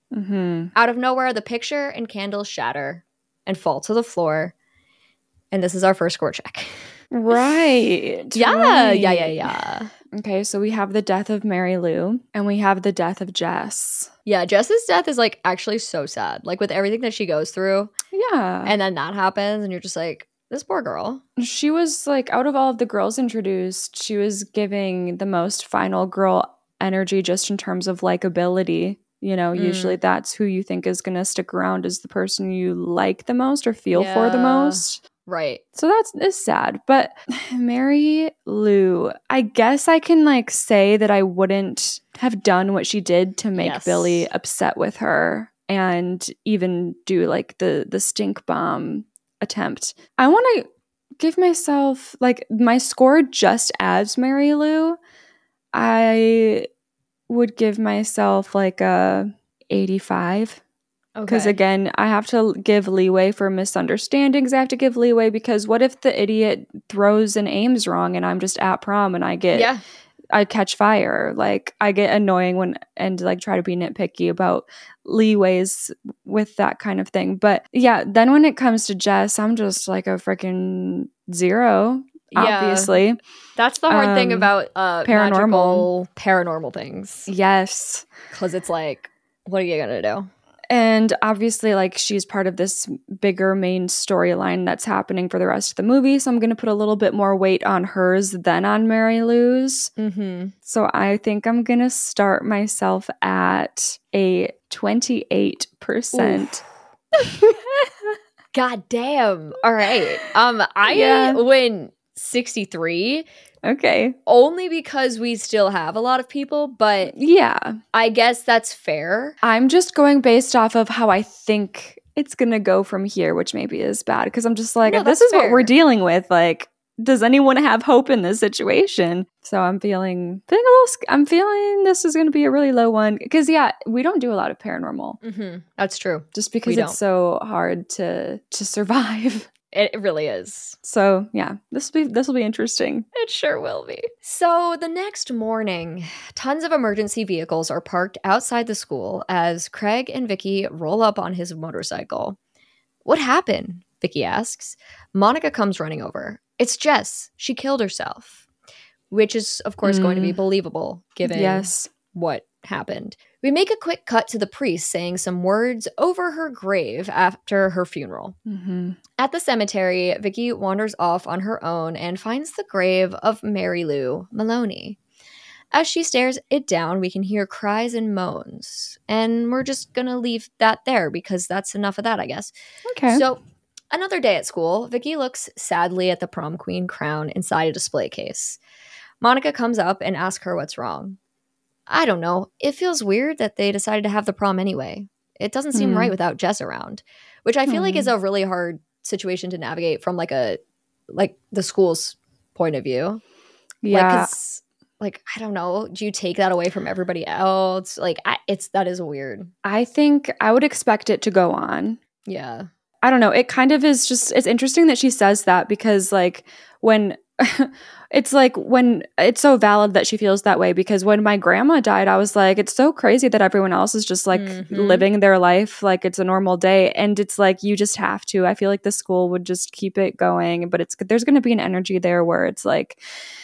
S1: Out of nowhere, the picture and candles shatter and fall to the floor. And this is our first score check.
S2: Right.
S1: Yeah.
S2: Okay, so we have the death of Mary Lou and we have the death of Jess.
S1: Yeah, Jess's death is like actually so sad. Like with everything that she goes through.
S2: Yeah.
S1: And then that happens and you're just like, this poor girl.
S2: She was like, out of all of the girls introduced, she was giving the most final girl energy just in terms of likability. You know, usually that's who you think is going to stick around as the person you like the most or feel for the most.
S1: Right.
S2: So it's sad. But Mary Lou, I guess I can like say that I wouldn't have done what she did to make Billy upset with her and even do like the stink bomb attempt. I want to give myself like my score just as Mary Lou. I would give myself like a 85. Because again, I have to give leeway for misunderstandings. I have to give leeway because what if the idiot throws and aims wrong and I'm just at prom and I catch fire? Like I get annoying and like try to be nitpicky about leeways with that kind of thing. But yeah, then when it comes to Jess, I'm just like a freaking 0. Obviously.
S1: That's the hard thing about paranormal things.
S2: Yes.
S1: Because it's like, what are you going to do?
S2: And obviously, like, she's part of this bigger main storyline that's happening for the rest of the movie. So I'm going to put a little bit more weight on hers than on Mary Lou's. So I think I'm going to start myself at a 28%.
S1: God damn. All right. I win 63.
S2: Okay.
S1: Only because we still have a lot of people, but
S2: yeah,
S1: I guess that's fair.
S2: I'm just going based off of how I think it's going to go from here, which maybe is bad because I'm just like, if this is what we're dealing with, like, does anyone have hope in this situation? So I'm feeling I'm feeling this is going to be a really low one because we don't do a lot of paranormal.
S1: That's true.
S2: Just because it's so hard to survive.
S1: It really is.
S2: So yeah, this will be interesting.
S1: It sure will be. So the next morning, tons of emergency vehicles are parked outside the school as Craig and Vicky roll up on his motorcycle. What happened? Vicky asks. Monica comes running over. It's Jess. She killed herself. Which is, of course, going to be believable given what happened. We make a quick cut to the priest saying some words over her grave after her funeral. At the cemetery, Vicky wanders off on her own and finds the grave of Mary Lou Maloney. As she stares it down, we can hear cries and moans. And we're just going to leave that there because that's enough of that, I guess.
S2: Okay.
S1: So, another day at school, Vicky looks sadly at the prom queen crown inside a display case. Monica comes up and asks her what's wrong. I don't know. It feels weird that they decided to have the prom anyway. It doesn't seem right without Jess around, which I feel like is a really hard situation to navigate from like the school's point of view.
S2: Yeah.
S1: Like, I don't know. Do you take that away from everybody else? Like, that is weird.
S2: I think I would expect it to go on.
S1: Yeah.
S2: I don't know. It kind of is just, it's interesting that she says that because like when it's like when it's so valid that she feels that way because when my grandma died, I was like, it's so crazy that everyone else is just like living their life like it's a normal day. And it's like, you just have to. I feel like the school would just keep it going, but there's going to be an energy there where it's like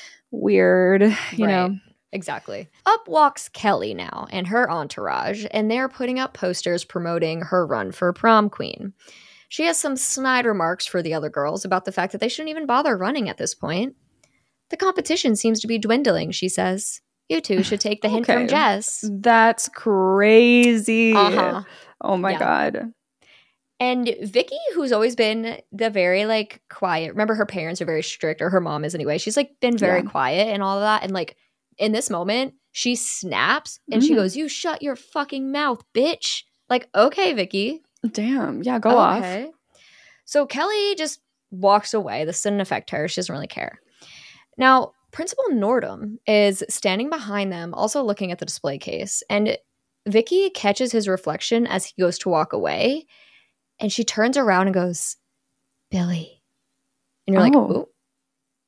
S2: weird, you know?
S1: Exactly. Up walks Kelly now and her entourage, and they're putting up posters promoting her run for prom queen. She has some snide remarks for the other girls about the fact that they shouldn't even bother running at this point. The competition seems to be dwindling, she says. You two should take the hint from Jess.
S2: That's crazy. Oh my God.
S1: And Vicky, who's always been the very like quiet, remember her parents are very strict, or her mom is anyway. She's like been very quiet and all of that. And like in this moment, she snaps and she goes, "You shut your fucking mouth, bitch." Like, okay, Vicky.
S2: Damn. Yeah, go off.
S1: So Kelly just walks away. This didn't affect her. She doesn't really care. Now, Principal Nordum is standing behind them, also looking at the display case. And Vicky catches his reflection as he goes to walk away. And she turns around and goes, "Billy." And you're like, "Ooh.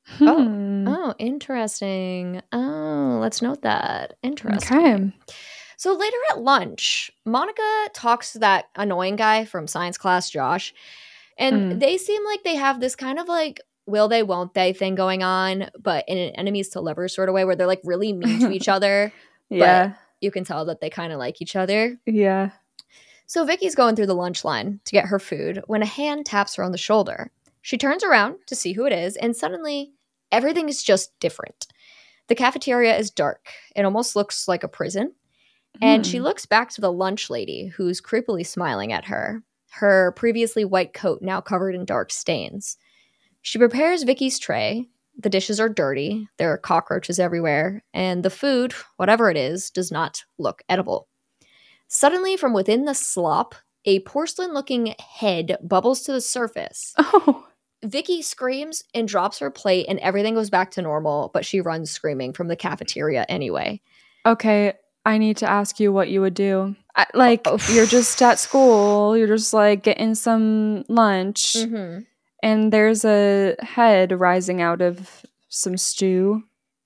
S1: Oh, interesting. Oh, let's note that. Interesting."
S2: Okay.
S1: So later at lunch, Monica talks to that annoying guy from science class, Josh, and they seem like they have this kind of like will they, won't they thing going on, but in an enemies to lovers sort of way where they're like really mean to each other.
S2: Yeah.
S1: But you can tell that they kind of like each other.
S2: Yeah.
S1: So Vicky's going through the lunch line to get her food when a hand taps her on the shoulder. She turns around to see who it is, and suddenly everything is just different. The cafeteria is dark. It almost looks like a prison. And she looks back to the lunch lady who's creepily smiling at her, her previously white coat now covered in dark stains. She prepares Vicky's tray. The dishes are dirty. There are cockroaches everywhere. And the food, whatever it is, does not look edible. Suddenly, from within the slop, a porcelain-looking head bubbles to the surface.
S2: Oh.
S1: Vicky screams and drops her plate, and everything goes back to normal, but she runs screaming from the cafeteria anyway.
S2: Okay, I need to ask you what you would do. You're just at school, you're just like getting some lunch, and there's a head rising out of some stew.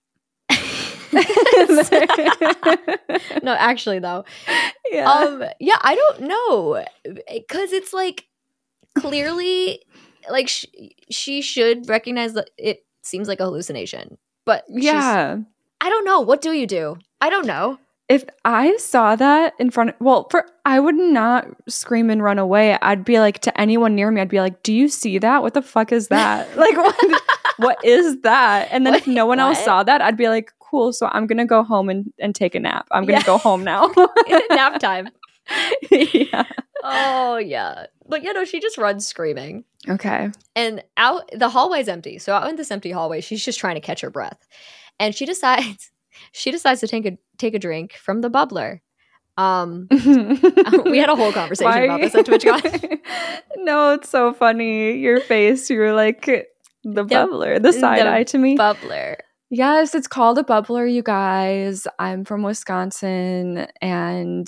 S1: No, actually, though.
S2: Yeah.
S1: Yeah, I don't know. Because it's like clearly, like she should recognize that it seems like a hallucination. But
S2: yeah.
S1: I don't know. What do you do? I don't know.
S2: If I saw that in front of, I would not scream and run away. I'd be like, to anyone near me, I'd be like, do you see that? What the fuck is that? Like, what is that? And then if no one else saw that, I'd be like, cool, so I'm going to go home and take a nap. I'm going to go home now.
S1: Nap time.
S2: Yeah.
S1: Oh, yeah. But, she just runs screaming.
S2: Okay.
S1: And out, the hallway's empty. So out in this empty hallway, she's just trying to catch her breath. And she decides to take a drink from the bubbler. We had a whole conversation about this on TwitchCon.
S2: No, it's so funny. Your face, you were like, the bubbler, the side eye to me.
S1: Bubbler.
S2: Yes, it's called a bubbler, you guys. I'm from Wisconsin, and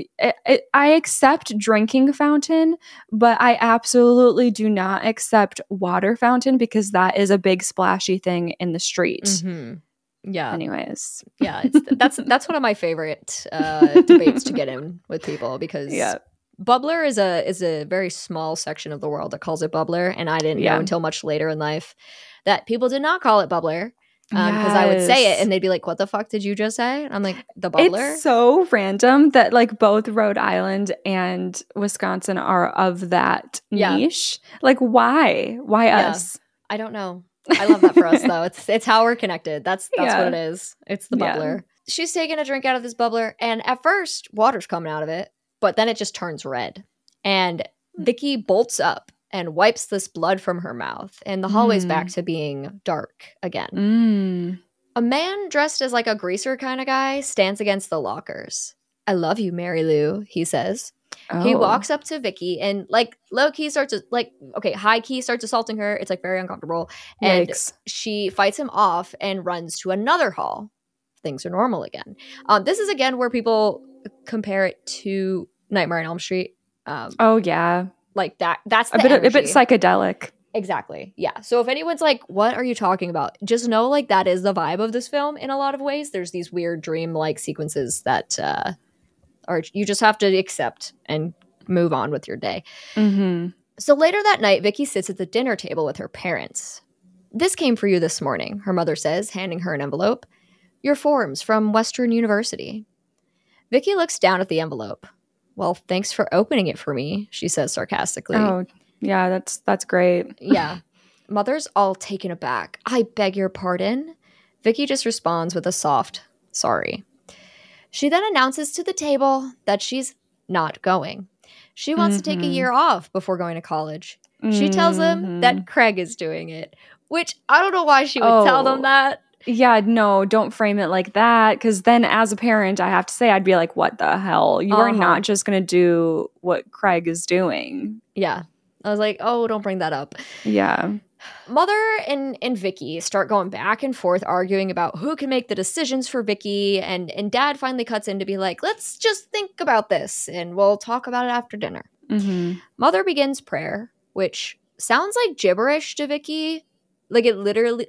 S2: I accept drinking fountain, but I absolutely do not accept water fountain because that is a big splashy thing in the street.
S1: Mm-hmm. Yeah.
S2: Anyways,
S1: yeah, that's one of my favorite debates to get in with people because bubbler is a very small section of the world that calls it bubbler, and I didn't know until much later in life that people did not call it bubbler. Because I would say it and they'd be like, what the fuck did you just say? And I'm like, the bubbler?
S2: It's so random that like both Rhode Island and Wisconsin are of that niche. Like, why? Why us?
S1: I don't know. I love that for us though. It's how we're connected. That's what it is. It's the bubbler. Yeah. She's taking a drink out of this bubbler, and at first water's coming out of it, but then it just turns red. And Vicky bolts up and wipes this blood from her mouth, and the hallway's back to being dark again. A man dressed as like a greaser kind of guy stands against the lockers. I love you, Mary Lou, he says. Oh. He walks up to Vicky and like low key starts to high key starts assaulting her. It's like very uncomfortable. And she fights him off and runs to another hall. Things are normal again. This is again where people compare it to Nightmare on Elm Street.
S2: Oh yeah.
S1: Like that's the
S2: a bit psychedelic.
S1: Exactly. Yeah. So if anyone's like, what are you talking about? Just know like that is the vibe of this film in a lot of ways. There's these weird dream-like sequences that you just have to accept and move on with your day. Mm-hmm. So later that night, Vicky sits at the dinner table with her parents. This came for you this morning, her mother says, handing her an envelope. Your forms from Western University. Vicky looks down at the envelope. Well, thanks for opening it for me, she says sarcastically.
S2: Oh, yeah, that's great.
S1: Yeah. Mother's all taken aback. I beg your pardon? Vicky just responds with a soft, sorry. She then announces to the table that she's not going. She wants to take a year off before going to college. She tells them that Craig is doing it, which I don't know why she would tell them that.
S2: Yeah, no, don't frame it like that. Because then as a parent, I have to say, I'd be like, what the hell? You are not just going to do what Craig is doing.
S1: Yeah. I was like, oh, don't bring that up.
S2: Yeah.
S1: Mother and Vicky start going back and forth arguing about who can make the decisions for Vicky. And Dad finally cuts in to be like, let's just think about this and we'll talk about it after dinner. Mm-hmm. Mother begins prayer, which sounds like gibberish to Vicky. Like it literally,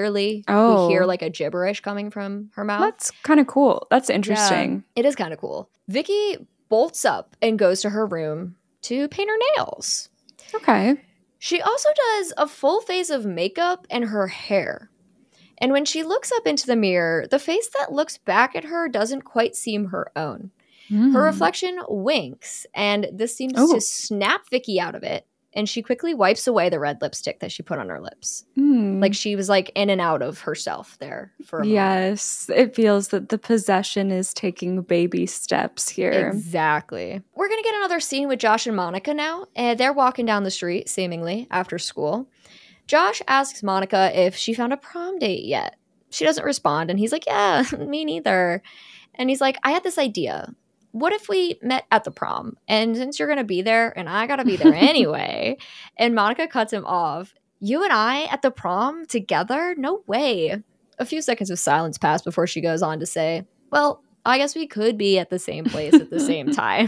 S1: we hear like a gibberish coming from her mouth.
S2: That's kind of cool. That's interesting.
S1: Yeah, it is kind of cool. Vicky bolts up and goes to her room to paint her nails.
S2: Okay.
S1: She also does a full face of makeup and her hair. And when she looks up into the mirror, the face that looks back at her doesn't quite seem her own. Her reflection winks, and this seems to snap Vicky out of it. And she quickly wipes away the red lipstick that she put on her lips. Like she was like in and out of herself there for a moment.
S2: Yes, it feels that the possession is taking baby steps here.
S1: Exactly. We're going to get another scene with Josh and Monica now. And they're walking down the street, seemingly, after school. Josh asks Monica if she found a prom date yet. She doesn't respond, and he's like, yeah, me neither. And he's like, I had this idea. What if we met at the prom? And since you're going to be there and I got to be there anyway. And Monica cuts him off. You and I at the prom together? No way. A few seconds of silence pass before she goes on to say, well, I guess we could be at the same place at the same time.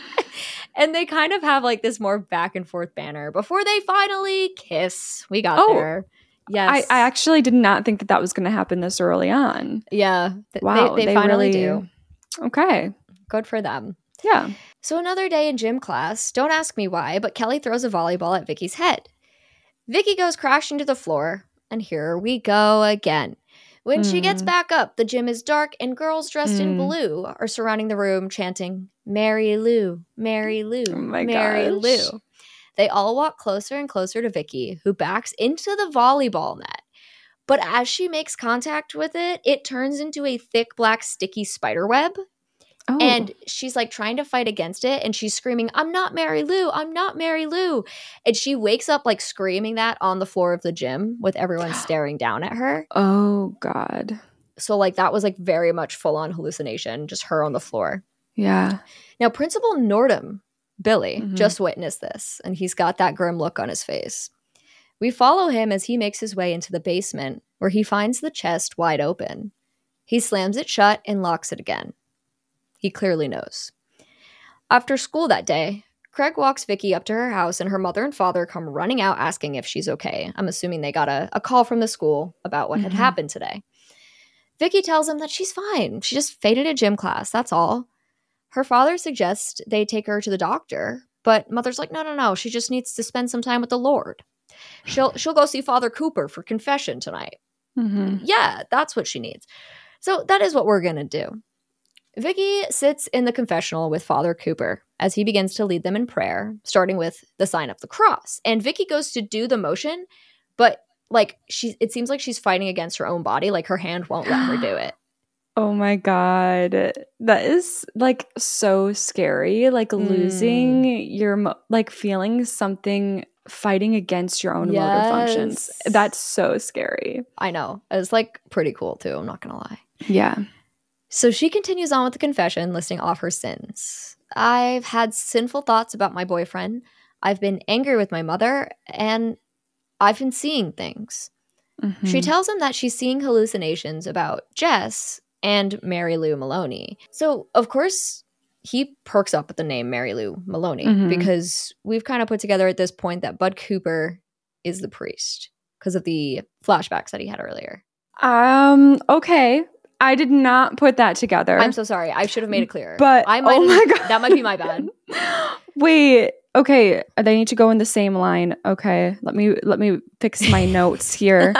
S1: And they kind of have like this more back and forth banter before they finally kiss. We got there. Yes.
S2: I actually did not think that was going to happen this early on.
S1: Yeah.
S2: Wow.
S1: They finally do.
S2: Okay.
S1: Good for them.
S2: Yeah.
S1: So another day in gym class, don't ask me why, but Kelly throws a volleyball at Vicky's head. Vicky goes crashing to the floor, and here we go again. When she gets back up, the gym is dark, and girls dressed in blue are surrounding the room chanting, Mary Lou, Mary Lou, Mary Lou. They all walk closer and closer to Vicky, who backs into the volleyball net. But as she makes contact with it, it turns into a thick black sticky spider web. Oh. And she's like trying to fight against it, and she's screaming, I'm not Mary Lou, I'm not Mary Lou. And she wakes up like screaming that on the floor of the gym with everyone staring down at her.
S2: Oh, God.
S1: So like that was like very much full-on hallucination, just her on the floor.
S2: Yeah.
S1: Now, Principal Nordham, Billy, just witnessed this, and he's got that grim look on his face. We follow him as he makes his way into the basement, where he finds the chest wide open. He slams it shut and locks it again. He clearly knows. After school that day, Craig walks Vicky up to her house, and her mother and father come running out asking if she's okay. I'm assuming they got a call from the school about what had happened today. Vicky tells him that she's fine. She just fainted in gym class, that's all. Her father suggests they take her to the doctor, but Mother's like, no, she just needs to spend some time with the Lord. She'll go see Father Cooper for confession tonight. Yeah, that's what she needs. So that is what we're going to do. Vicky sits in the confessional with Father Cooper as he begins to lead them in prayer, starting with the sign of the cross. And Vicky goes to do the motion, but like it seems like she's fighting against her own body. Like her hand won't let her do it.
S2: Oh my God. That is like so scary. Like losing your, like feeling something fighting against your own motor functions. That's so scary.
S1: I know. It's like pretty cool too. I'm not going to lie.
S2: Yeah.
S1: So she continues on with the confession, listing off her sins. I've had sinful thoughts about my boyfriend. I've been angry with my mother, and I've been seeing things. She tells him that she's seeing hallucinations about Jess and Mary Lou Maloney. So, of course, he perks up at the name Mary Lou Maloney because we've kind of put together at this point that Bud Cooper is the priest because of the flashbacks that he had earlier.
S2: Okay. I did not put that together.
S1: I'm so sorry. I should have made it clearer.
S2: But oh my God.
S1: That might be my bad.
S2: Wait. Okay. They need to go in the same line. Okay. Let me fix my notes here.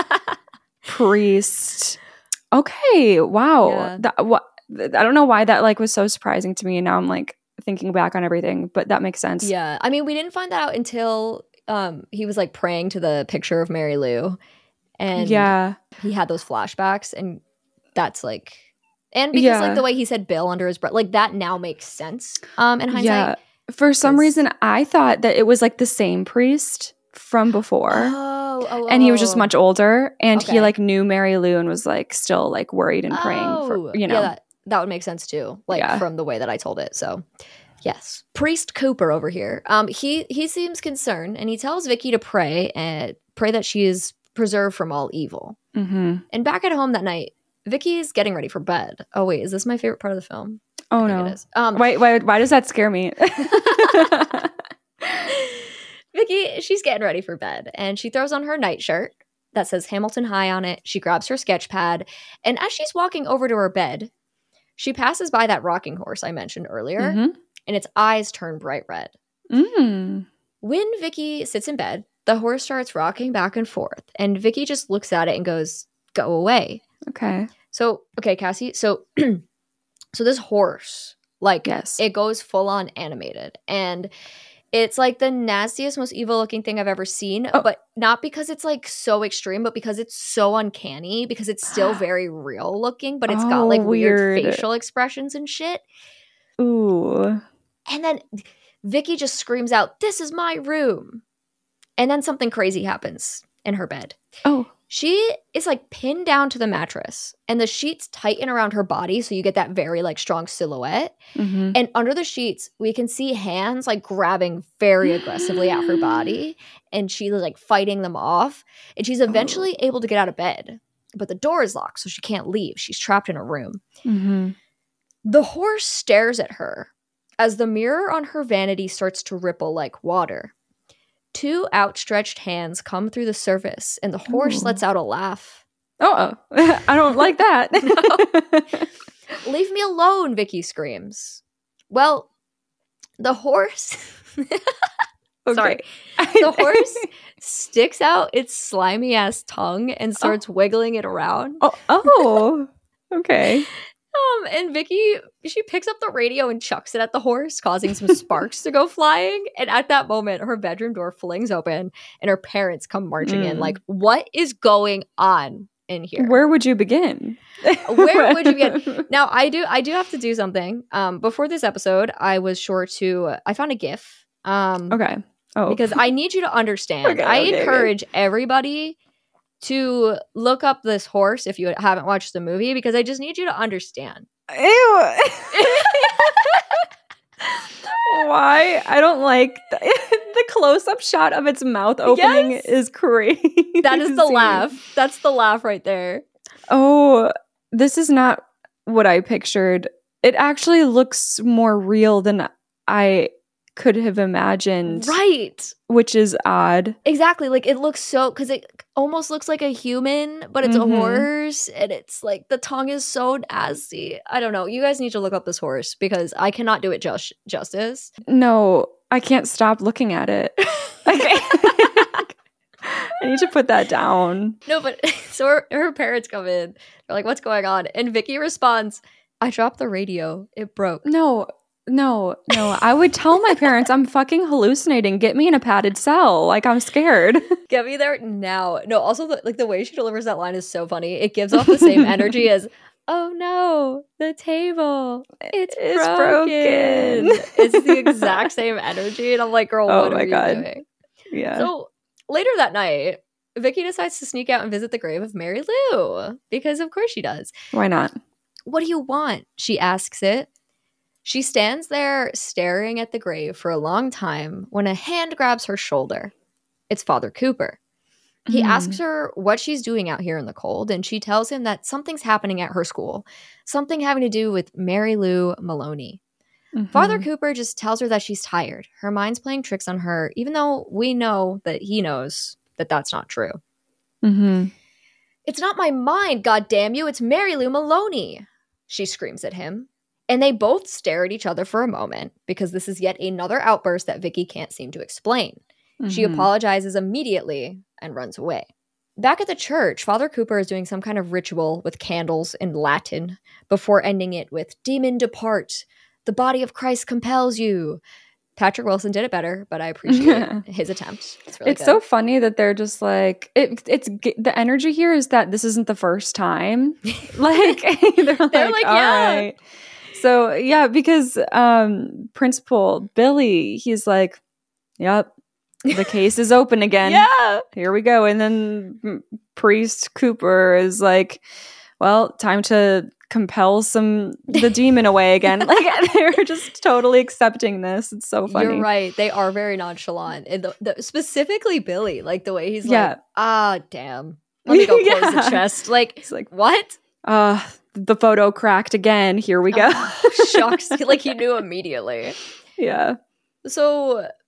S2: Priest. Okay. Wow.
S1: Yeah.
S2: I don't know why that like was so surprising to me. And now I'm like thinking back on everything, but that makes sense.
S1: Yeah. I mean, we didn't find that out until he was like praying to the picture of Mary Lou. And he had those flashbacks, and that's like, and because like the way he said Bill under his breath, like that now makes sense in hindsight. Yeah.
S2: For some reason, I thought that it was like the same priest from before. And he was just much older, and he like knew Mary Lou and was like still like worried and praying for, you know. Yeah,
S1: that would make sense too, like from the way that I told it. So yes. Priest Cooper over here. He seems concerned, and he tells Vicky to pray that she is preserved from all evil. And back at home that night, Vicky's getting ready for bed. Oh wait, is this my favorite part of the film?
S2: Oh no. It is. Why does that scare me?
S1: Vicky, she's getting ready for bed, and she throws on her nightshirt, that says Hamilton High on it. She grabs her sketch pad, and as she's walking over to her bed, she passes by that rocking horse I mentioned earlier, and its eyes turn bright red. When Vicky sits in bed, the horse starts rocking back and forth, and Vicky just looks at it and goes, "Go away."
S2: Okay.
S1: So, okay, Cassie. So this horse, like, it goes full on animated, and it's like the nastiest, most evil looking thing I've ever seen, but not because it's like so extreme, but because it's so uncanny, because it's still very real looking, but it's got like weird facial expressions and shit.
S2: Ooh.
S1: And then Vicky just screams out, "This is my room." And then something crazy happens in her bed.
S2: Oh.
S1: She is like pinned down to the mattress, and the sheets tighten around her body, so you get that very like strong silhouette. And under the sheets, we can see hands like grabbing very aggressively at her body, and she's like fighting them off. And she's eventually able to get out of bed, but the door is locked, so she can't leave. She's trapped in a room. The horse stares at her as the mirror on her vanity starts to ripple like water. 2 outstretched hands come through the surface, and the horse lets out a laugh.
S2: I don't like that.
S1: No. "Leave me alone," Vicky screams. Well, the horse... Sorry. The horse sticks out its slimy-ass tongue and starts wiggling it around.
S2: Okay.
S1: And Vicky, she picks up the radio and chucks it at the horse, causing some sparks to go flying. And at that moment, her bedroom door flings open and her parents come marching in. Like, what is going on in here?
S2: Where would you begin?
S1: Where would you begin? Now, I do have to do something. Before this episode, I was sure to, I found a GIF.
S2: Okay.
S1: Because I need you to understand. I encourage everybody to look up this horse if you haven't watched the movie, because I just need you to understand.
S2: Ew. Why? I don't like the close-up shot of its mouth opening is crazy.
S1: That is the laugh. That's the laugh right there.
S2: Oh, this is not what I pictured. It actually looks more real than I could have imagined.
S1: Right.
S2: Which is odd.
S1: Exactly. Like, it looks so, because it almost looks like a human, but it's a horse, and it's like the tongue is so nasty. I don't know. You guys need to look up this horse, because I cannot do it justice.
S2: No, I can't stop looking at it. I need to put that down.
S1: No, but so her parents come in. They're like, "What's going on?" And Vicky responds, "I dropped the radio. It broke."
S2: No. I would tell my parents I'm fucking hallucinating. Get me in a padded cell. Like, I'm scared.
S1: Get me there now. No, also, the way she delivers that line is so funny. It gives off the same energy as, "Oh no, the table. It's broken." It's the exact same energy. And I'm like, girl, what are you doing?
S2: Yeah.
S1: So later that night, Vicky decides to sneak out and visit the grave of Mary Lou. Because of course she does.
S2: Why not?
S1: "What do you want?" she asks it. She stands there staring at the grave for a long time when a hand grabs her shoulder. It's Father Cooper. He asks her what she's doing out here in the cold, and she tells him that something's happening at her school, something having to do with Mary Lou Maloney. Father Cooper just tells her that she's tired. Her mind's playing tricks on her, even though we know that he knows that that's not true. "It's not my mind, goddamn you, it's Mary Lou Maloney," she screams at him. And they both stare at each other for a moment, because this is yet another outburst that Vicky can't seem to explain. She apologizes immediately and runs away. Back at the church, Father Cooper is doing some kind of ritual with candles in Latin before ending it with, "Demon, depart. The body of Christ compels you." Patrick Wilson did it better, but I appreciate his attempt. It's really good.
S2: So funny that they're just like, it's the energy here is that this isn't the first time. Like, they're like, all right. So, yeah, because Principal Billy, he's like, "Yep, the case is open again.
S1: Yeah.
S2: Here we go." And then Priest Cooper is like, "Well, time to compel the demon away again." Like, they're just totally accepting this. It's so funny.
S1: You're right. They are very nonchalant. And specifically Billy, like the way he's like, damn. Let me go close the chest. Like,
S2: he's like,
S1: what?
S2: The photo cracked again. Here we go.
S1: Shucks. Like, he knew immediately.
S2: Yeah.
S1: So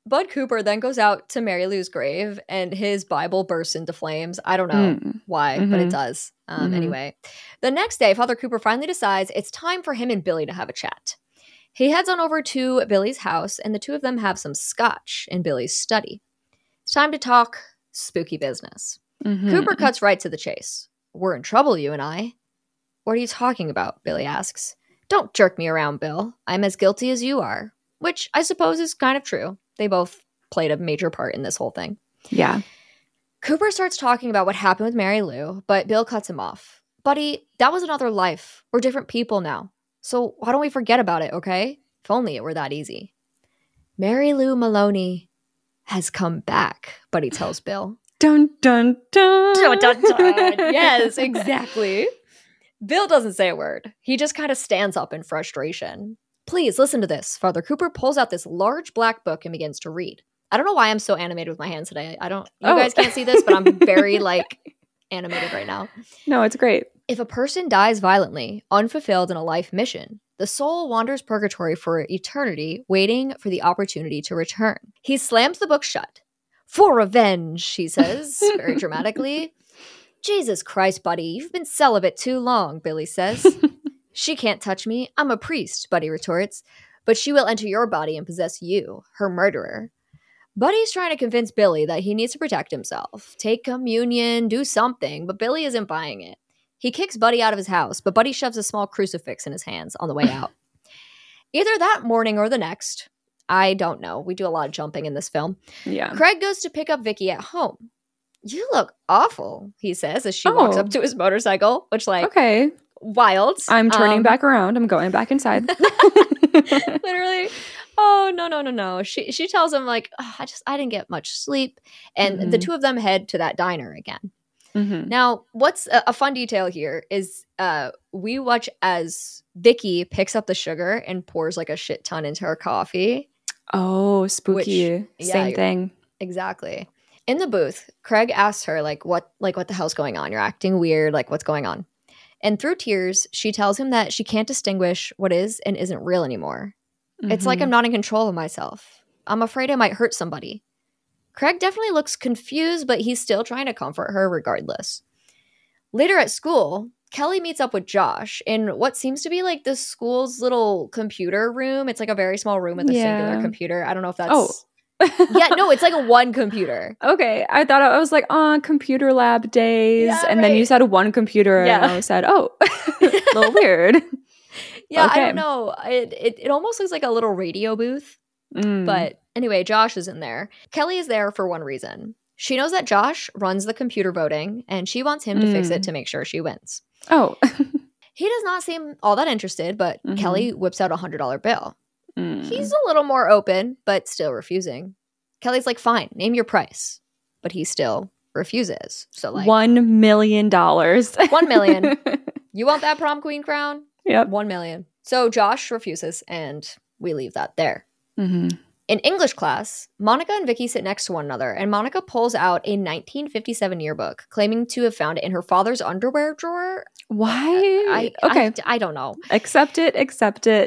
S1: Bud Cooper then goes out to Mary Lou's grave and his Bible bursts into flames. I don't know why, but it does. Anyway, the next day, Father Cooper finally decides it's time for him and Billy to have a chat. He heads on over to Billy's house, and the two of them have some scotch in Billy's study. It's time to talk spooky business. Cooper cuts right to the chase. We're in trouble, you and I. What are you talking about? Billy asks. Don't jerk me around, Bill. I'm as guilty as you are. Which I suppose is kind of true. They both played a major part in this whole thing.
S2: Yeah.
S1: Cooper starts talking about what happened with Mary Lou, but Bill cuts him off. Buddy, that was another life. We're different people now. So why don't we forget about it, okay? If only it were that easy. Mary Lou Maloney has come back, Buddy tells Bill.
S2: Dun, dun, dun.
S1: Dun, dun, dun. Yes, exactly. Bill doesn't say a word. He just kind of stands up in frustration. Please, listen to this. Father Cooper pulls out this large black book and begins to read. I don't know why I'm so animated with my hands today. You guys can't see this, but I'm very, animated right now.
S2: No, it's great.
S1: If a person dies violently, unfulfilled in a life mission, the soul wanders purgatory for eternity, waiting for the opportunity to return. He slams the book shut. For revenge, he says, very dramatically. Jesus Christ, Buddy, you've been celibate too long, Billy says. She can't touch me. I'm a priest, Buddy retorts. But she will enter your body and possess you, her murderer. Buddy's trying to convince Billy that he needs to protect himself. Take communion, do something, but Billy isn't buying it. He kicks Buddy out of his house, but Buddy shoves a small crucifix in his hands on the way out. Either that morning or the next, I don't know. We do a lot of jumping in this film.
S2: Yeah.
S1: Craig goes to pick up Vicky at home. You look awful, he says as she walks up to his motorcycle, which
S2: okay.
S1: Wild.
S2: I'm turning back around. I'm going back inside.
S1: Literally. Oh, no. She tells him I didn't get much sleep. And the two of them head to that diner again. Now, what's a fun detail here is we watch as Vicky picks up the sugar and pours a shit ton into her coffee.
S2: Oh, spooky. Same thing.
S1: Exactly. In the booth, Craig asks her what the hell's going on? You're acting weird. What's going on? And through tears, she tells him that she can't distinguish what is and isn't real anymore. It's like I'm not in control of myself. I'm afraid I might hurt somebody. Craig definitely looks confused, but he's still trying to comfort her regardless. Later at school, Kelly meets up with Josh in what seems to be the school's little computer room. It's a very small room with a singular computer. I don't know if that's...
S2: Oh.
S1: Yeah, no, it's a one computer.
S2: Okay, I thought I was on computer lab days, and then you said one computer, and I said, oh, a little weird.
S1: Yeah, okay. I don't know. It almost looks like a little radio booth. But anyway, Josh is in there. Kelly is there for one reason. She knows that Josh runs the computer voting, and she wants him to fix it to make sure she wins.
S2: Oh.
S1: He does not seem all that interested, but Kelly whips out a $100 bill. He's a little more open, but still refusing. Kelly's fine, name your price. But he still refuses. So
S2: $1 million.
S1: $1 million. You want that prom queen crown?
S2: Yep.
S1: $1 million. So Josh refuses, and we leave that there.
S2: In
S1: English class, Monica and Vicky sit next to one another, and Monica pulls out a 1957 yearbook, claiming to have found it in her father's underwear drawer.
S2: Why?
S1: I don't know.
S2: Accept it.
S1: Accept it.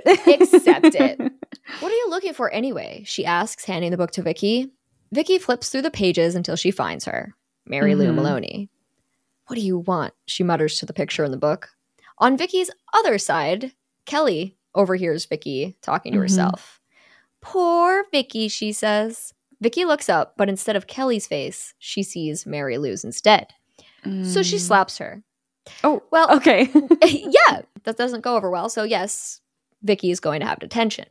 S1: What are you looking for anyway? She asks, handing the book to Vicky. Vicky flips through the pages until she finds her. Mary Lou Maloney. What do you want? She mutters to the picture in the book. On Vicky's other side, Kelly overhears Vicky talking to herself. Poor Vicky, she says. Vicky looks up, but instead of Kelly's face, she sees Mary Lou's instead. So she slaps her.
S2: Oh,
S1: well,
S2: okay.
S1: Yeah, that doesn't go over well. So yes, Vicky is going to have detention.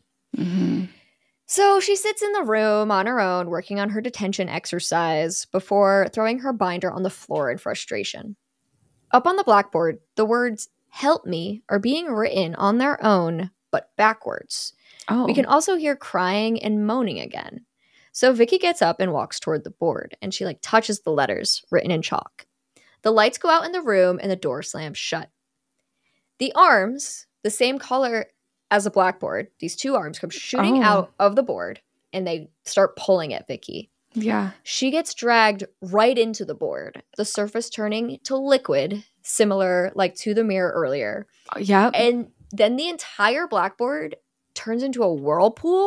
S1: So she sits in the room on her own, working on her detention exercise before throwing her binder on the floor in frustration. Up on the blackboard, the words "help me" are being written on their own, but backwards.
S2: Oh.
S1: We can also hear crying and moaning again. So Vicky gets up and walks toward the board, and she touches the letters written in chalk. The lights go out in the room, and the door slams shut. The arms, the same color as a blackboard, these two arms come shooting out of the board, and they start pulling at Vicky.
S2: Yeah.
S1: She gets dragged right into the board, the surface turning to liquid, similar to the mirror earlier.
S2: Yeah.
S1: And then the entire blackboard turns into a whirlpool,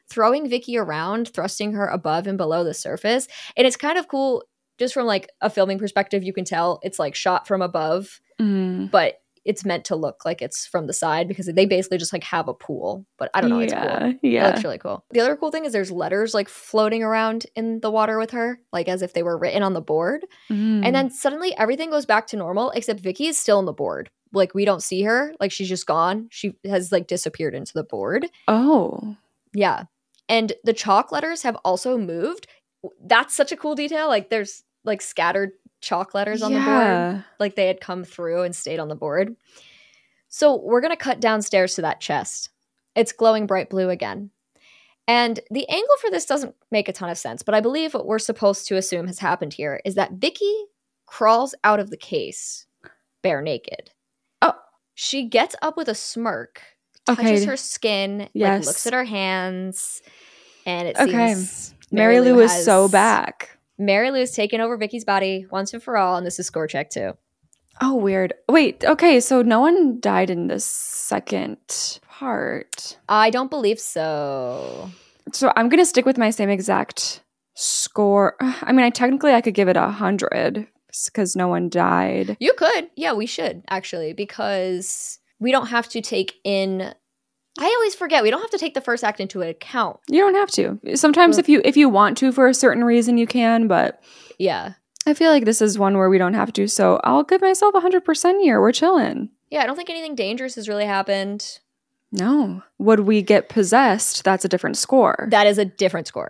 S1: throwing Vicky around, thrusting her above and below the surface. And it's kind of cool just from like a filming perspective. You can tell it's like shot from above, but it's meant to look like it's from the side because they basically just like have a pool. But I don't know. It's cool. Yeah. It looks really cool. The other cool thing is there's letters like floating around in the water with her, like as if they were written on the board. And then suddenly everything goes back to normal, except Vicky is still on the board. Like we don't see her. Like she's just gone. She has like disappeared into the board.
S2: Oh.
S1: Yeah. And the chalk letters have also moved. That's such a cool detail. Like there's like scattered chalk letters on the board, like they had come through and stayed on the board. So we're going to cut downstairs to that chest. It's glowing bright blue again. And the angle for this doesn't make a ton of sense, but I believe what we're supposed to assume has happened here is that Vicky crawls out of the case bare naked.
S2: Oh.
S1: She gets up with a smirk, touches her skin, like looks at her hands, and it seems
S2: Mary Lou is so back.
S1: Mary Lou's taken over Vicky's body once and for all, and this is score check 2.
S2: Oh, weird. Wait, okay, so no one died in this second part.
S1: I don't believe so.
S2: So I'm going to stick with my same exact score. I mean, I could give it 100 because no one died.
S1: You could. Yeah, we should, actually, because we don't have to take in... I always forget. We don't have to take the first act into account.
S2: You don't have to. Sometimes if you want to for a certain reason, you can, but
S1: yeah.
S2: I feel like this is one where we don't have to, so I'll give myself 100% here. We're chilling.
S1: Yeah, I don't think anything dangerous has really happened.
S2: No. Would we get possessed? That's a different score.
S1: That is a different score.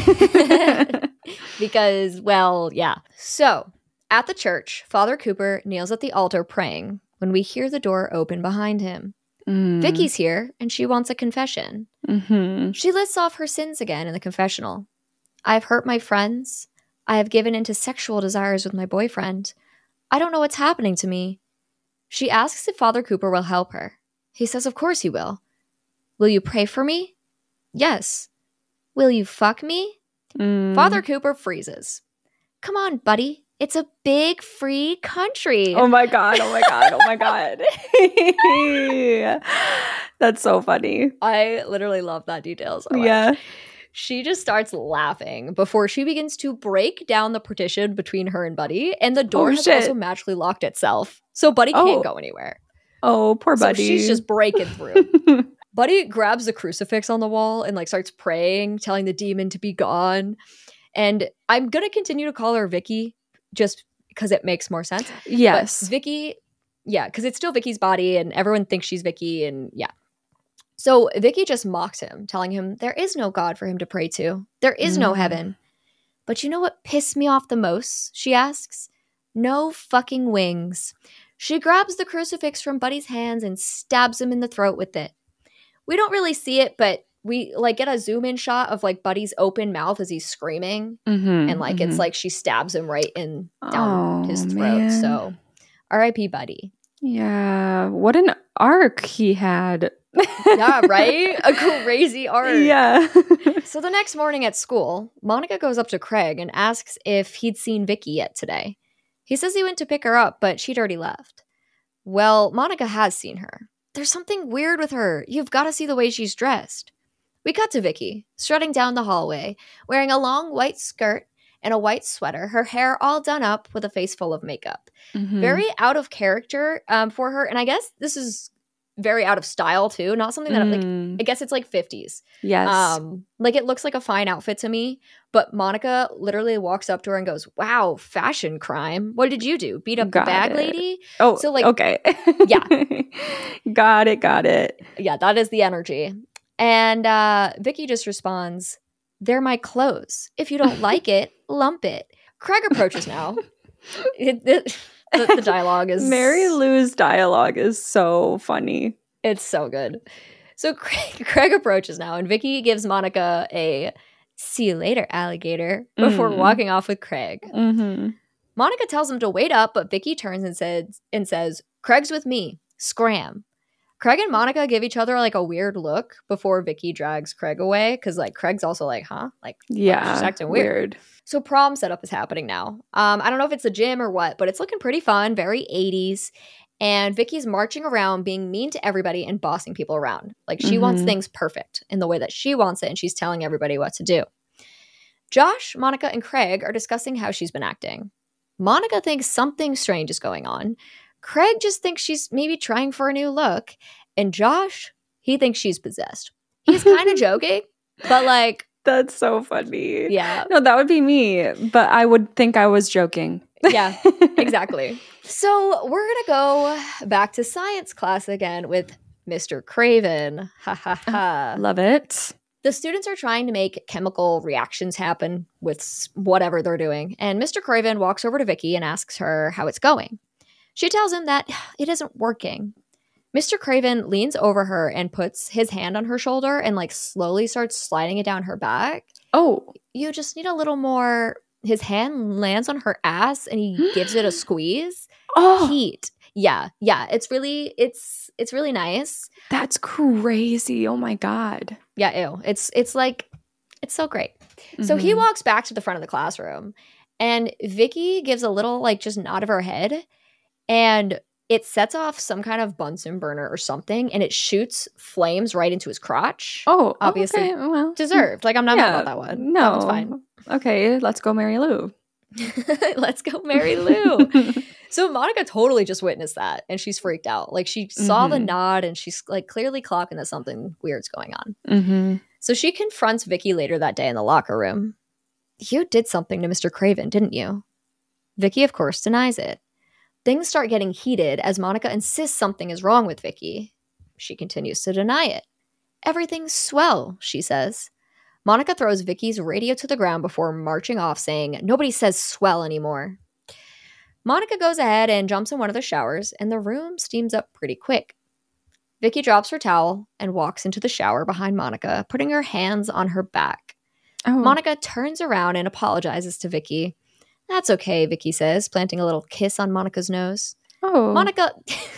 S1: Because, well, yeah. So, at the church, Father Cooper kneels at the altar praying when we hear the door open behind him. Vicky's here, and she wants a confession. She lists off her sins again in the confessional. I have hurt my friends. I have given into sexual desires with my boyfriend. I don't know what's happening to me. She asks if Father Cooper will help her. He says of course he will. Will you pray for me? Yes. Will you fuck me? Father Cooper freezes. Come on, buddy. It's a big free country.
S2: Oh my God. Oh my God. Oh my God. That's so funny.
S1: I literally love that detail so much.
S2: Yeah.
S1: She just starts laughing before she begins to break down the partition between her and Buddy, and the door has also magically locked itself. So Buddy can't go anywhere.
S2: Oh, poor Buddy.
S1: So she's just breaking through. Buddy grabs the crucifix on the wall and like starts praying, telling the demon to be gone. And I'm going to continue to call her Vicky just because it makes more sense.
S2: Yes.
S1: But Vicky, yeah, because it's still Vicky's body and everyone thinks she's Vicky and yeah. So Vicky just mocks him, telling him there is no God for him to pray to. There is no heaven. But you know what pissed me off the most? She asks. No fucking wings. She grabs the crucifix from Buddy's hands and stabs him in the throat with it. We don't really see it, but we like get a zoom in shot of like Buddy's open mouth as he's screaming. And like it's like she stabs him right in down his throat. Man. So R.I.P. Buddy.
S2: Yeah. What an arc he had.
S1: Yeah, right? A crazy arc.
S2: Yeah.
S1: So the next morning at school, Monica goes up to Craig and asks if he'd seen Vicky yet today. He says he went to pick her up, but she'd already left. Well, Monica has seen her. There's something weird with her. You've got to see the way she's dressed. We cut to Vicky, strutting down the hallway, wearing a long white skirt and a white sweater, her hair all done up with a face full of makeup. Very out of character for her. And I guess this is very out of style too. Not something that like I guess it's like 50s.
S2: Yes.
S1: Like it looks like a fine outfit to me. But Monica literally walks up to her and goes, "Wow, fashion crime. What did you do? Beat up the bag lady?"
S2: Oh,
S1: so like
S2: okay.
S1: Yeah.
S2: Got it.
S1: Yeah, that is the energy. And Vicky just responds, "They're my clothes. If you don't like it, lump it." Craig approaches now. The dialogue is...
S2: Mary Lou's dialogue is so funny.
S1: It's so good. So Craig approaches now, and Vicky gives Monica a "see you later, alligator," before walking off with Craig. Monica tells him to wait up, but Vicky turns and says, "Craig's with me. Scram." Craig and Monica give each other like a weird look before Vicky drags Craig away, because like Craig's also like, huh? Like,
S2: yeah,
S1: she's acting weird. So prom setup is happening now. I don't know if it's a gym or what, but it's looking pretty fun, very 80s. And Vicky's marching around being mean to everybody and bossing people around. Like she wants things perfect in the way that she wants it, and she's telling everybody what to do. Josh, Monica, and Craig are discussing how she's been acting. Monica thinks something strange is going on. Craig just thinks she's maybe trying for a new look. And Josh, he thinks she's possessed. He's kind of joking, but like...
S2: That's so funny.
S1: Yeah.
S2: No, that would be me, but I would think I was joking.
S1: Yeah, exactly. So we're going to go back to science class again with Mr. Craven. Ha ha ha.
S2: Love it.
S1: The students are trying to make chemical reactions happen with whatever they're doing. And Mr. Craven walks over to Vicky and asks her how it's going. She tells him that it isn't working. Mr. Craven leans over her and puts his hand on her shoulder and like slowly starts sliding it down her back.
S2: Oh.
S1: You just need a little more. His hand lands on her ass and he gives it a squeeze.
S2: Oh.
S1: Heat. Yeah. It's really nice.
S2: That's crazy. Oh my God.
S1: Yeah, ew. It's like, it's so great. So he walks back to the front of the classroom and Vicky gives a little like just nod of her head and it sets off some kind of Bunsen burner or something and it shoots flames right into his crotch.
S2: Oh,
S1: obviously.
S2: Okay. Well,
S1: deserved. Like I'm not mad about that one.
S2: No.
S1: That one's fine.
S2: Okay, let's go Mary Lou.
S1: Let's go Mary Lou. So Monica totally just witnessed that and she's freaked out. Like she saw the nod and she's like clearly clocking that something weird's going on. So she confronts Vicky later that day in the locker room. You did something to Mr. Craven, didn't you? Vicky, of course, denies it. Things start getting heated as Monica insists something is wrong with Vicky. She continues to deny it. Everything's swell, she says. Monica throws Vicky's radio to the ground before marching off, saying, nobody says swell anymore. Monica goes ahead and jumps in one of the showers, and the room steams up pretty quick. Vicky drops her towel and walks into the shower behind Monica, putting her hands on her back.
S2: Oh.
S1: Monica turns around and apologizes to Vicky. That's okay, Vicky says, planting a little kiss on Monica's nose.
S2: Oh.
S1: Monica...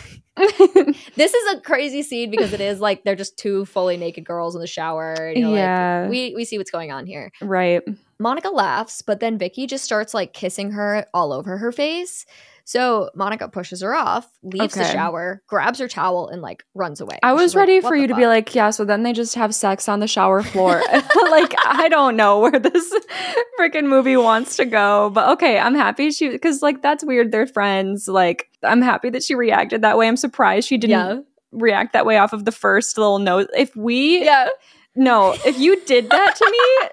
S1: This is a crazy scene because it is like they're just two fully naked girls in the shower. And you're like, we see what's going on here.
S2: Right.
S1: Monica laughs, but then Vicky just starts like kissing her all over her face. So Monica pushes her off, leaves the shower, grabs her towel, and like runs away.
S2: I was ready for you to be like, yeah, so then they just have sex on the shower floor. Like, I don't know where this freaking movie wants to go. But okay, I'm happy because like that's weird. They're friends. Like, I'm happy that she reacted that way. I'm surprised she didn't react that way off of the first little note. If you did that to me,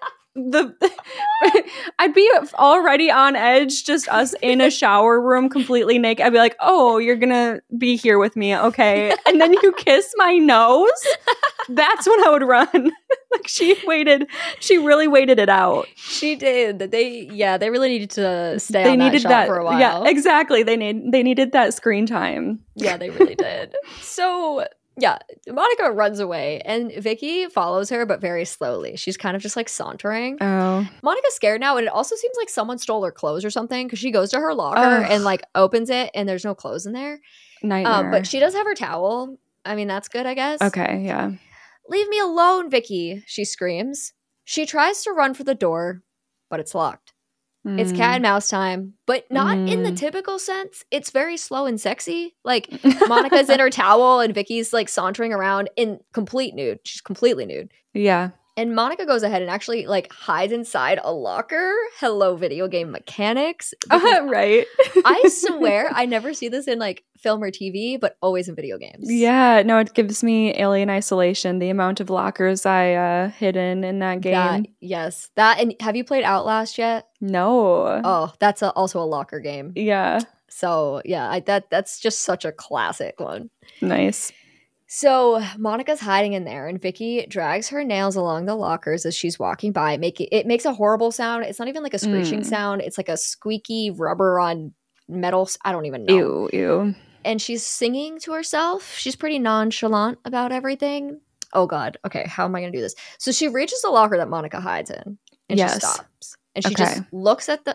S2: I'd be already on edge, just us in a shower room completely naked. I'd be like, oh, you're gonna be here with me, okay? And then you kiss my nose? That's when I would run. Like she really waited it out.
S1: She did. They really needed to stay on that shot for a while.
S2: Yeah, exactly. They needed that screen time.
S1: Yeah, they really did. So yeah, Monica runs away and Vicky follows her, but very slowly. She's kind of just like sauntering.
S2: Oh.
S1: Monica's scared now, and it also seems like someone stole her clothes or something because she goes to her locker and like opens it and there's no clothes in there.
S2: Nightmare.
S1: But she does have her towel. I mean, that's good, I guess.
S2: Okay, yeah.
S1: Leave me alone, Vicky, she screams. She tries to run for the door, but it's locked. It's cat and mouse time, but not in the typical sense. It's very slow and sexy. Like Monica's in her towel and Vicky's like sauntering around in complete nude. She's completely nude.
S2: Yeah.
S1: And Monica goes ahead and actually like hides inside a locker. Hello, video game mechanics.
S2: Right.
S1: I swear I never see this in like film or TV, but always in video games.
S2: Yeah. No, it gives me Alien Isolation, the amount of lockers I hidden in that game.
S1: Yes. That, and have you played Outlast yet?
S2: No.
S1: Oh, that's also a locker game.
S2: Yeah.
S1: So yeah, that's just such a classic one.
S2: Nice.
S1: So Monica's hiding in there, and Vicky drags her nails along the lockers as she's walking by. It makes a horrible sound. It's not even like a screeching sound. It's like a squeaky rubber on metal. I don't even know.
S2: Ew.
S1: And she's singing to herself. She's pretty nonchalant about everything. Oh God. Okay, how am I going to do this? So she reaches the locker that Monica hides in, and she stops, and she just looks at the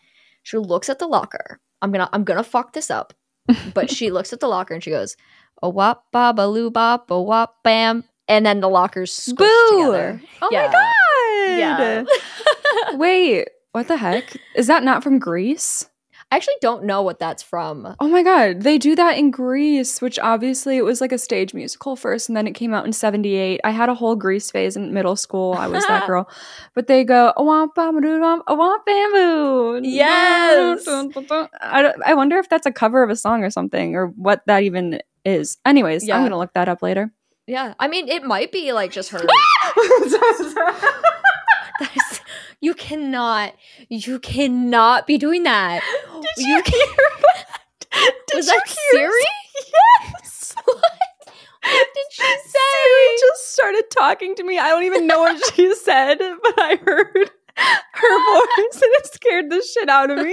S1: locker. I'm gonna fuck this up, but she looks at the locker and she goes, "A wop ba ba loo bop a wop bam," and then the lockers squish together.
S2: Oh my God!
S1: Yeah.
S2: Wait, what the heck? Is that not from Grease?
S1: I actually don't know what that's from.
S2: Oh my God. They do that in Grease, which obviously it was like a stage musical first and then it came out in 78. I had a whole Grease phase in middle school. I was that girl. But they go, I want bamboo.
S1: Yes.
S2: I wonder if that's a cover of a song or something or what that even is. Anyways, I'm going to look that up later.
S1: Yeah. I mean, it might be like just her. You cannot be doing that.
S2: Did you hear that?
S1: Was that Siri?
S2: Yes.
S1: What did she say?
S2: Siri just started talking to me. I don't even know what she said, but I heard her voice and it scared the shit out of me.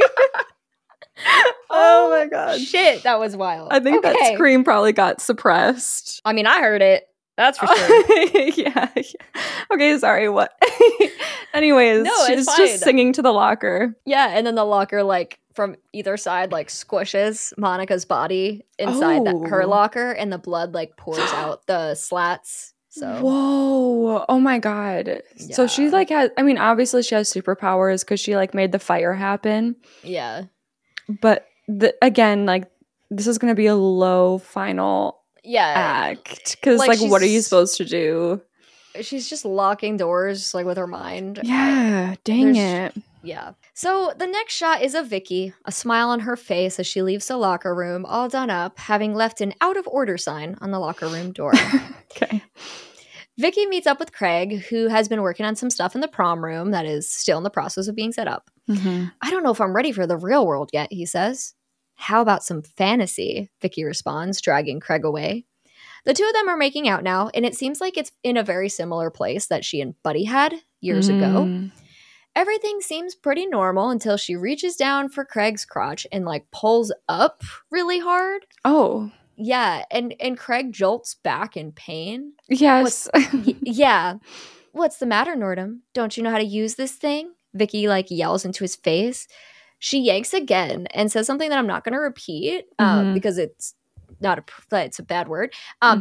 S2: Oh my God.
S1: Shit, that was wild.
S2: I think that scream probably got suppressed.
S1: I mean, I heard it. That's for sure.
S2: Yeah. Okay, sorry, what? Anyways, she's just singing to the locker.
S1: Yeah, and then the locker, like, from either side, like, squishes Monica's body inside her locker, and the blood, like, pours out the slats. So.
S2: Whoa. Oh my God. Yeah. So she, like, has, I mean, obviously she has superpowers because she, like, made the fire happen.
S1: Yeah.
S2: But, again, like, this is going to be a low final act because like what are you supposed to do?
S1: She's just locking doors like with her mind.
S2: Yeah, dang it.
S1: Yeah. So the next shot is of Vicky, a smile on her face as she leaves the locker room all done up, having left an out of order sign on the locker room door.
S2: Okay.
S1: Vicky meets up with Craig, who has been working on some stuff in the prom room that is still in the process of being set up. I don't know if I'm ready for the real world yet, he says. How about some fantasy? Vicky responds, dragging Craig away. The two of them are making out now, and it seems like it's in a very similar place that she and Buddy had years ago. Everything seems pretty normal until she reaches down for Craig's crotch and like pulls up really hard.
S2: Oh.
S1: Yeah, and Craig jolts back in pain.
S2: Yes.
S1: Yeah. What's the matter, Nordum? Don't you know how to use this thing? Vicky like yells into his face. She yanks again and says something that I'm not going to repeat because it's it's a bad word.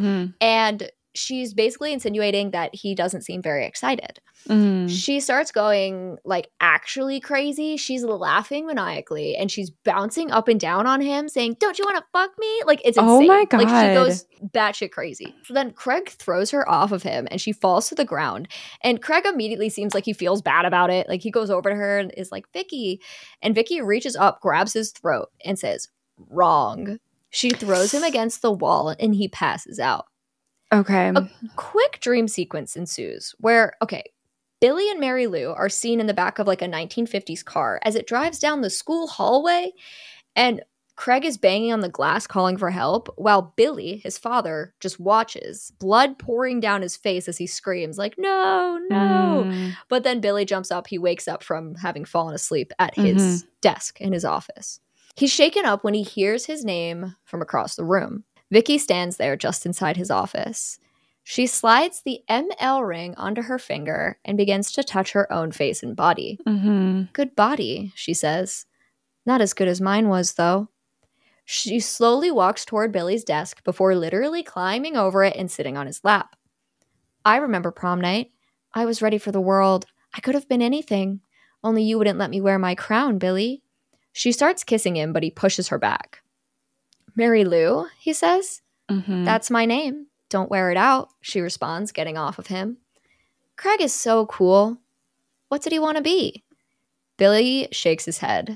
S1: And she's basically insinuating that he doesn't seem very excited. She starts going like actually crazy. She's laughing maniacally and she's bouncing up and down on him saying, don't you want to fuck me? Like it's insane.
S2: Oh my God.
S1: Like she goes batshit crazy. So then Craig throws her off of him and she falls to the ground. And Craig immediately seems like he feels bad about it. Like he goes over to her and is like, Vicky. And Vicky reaches up, grabs his throat and says, wrong. She throws him against the wall and he passes out.
S2: Okay.
S1: A quick dream sequence ensues where, Billy and Mary Lou are seen in the back of like a 1950s car as it drives down the school hallway and Craig is banging on the glass calling for help while Billy, his father, just watches, blood pouring down his face as he screams like, no, no. But then Billy jumps up. He wakes up from having fallen asleep at his desk in his office. He's shaken up when he hears his name from across the room. Vicky stands there just inside his office. She slides the ML ring onto her finger and begins to touch her own face and body. Good body, she says. Not as good as mine was, though. She slowly walks toward Billy's desk before literally climbing over it and sitting on his lap. I remember prom night. I was ready for the world. I could have been anything. Only you wouldn't let me wear my crown, Billy. She starts kissing him, but he pushes her back. Mary Lou, he says. That's my name. Don't wear it out, she responds, getting off of him. Craig is so cool. What did he want to be? Billy shakes his head.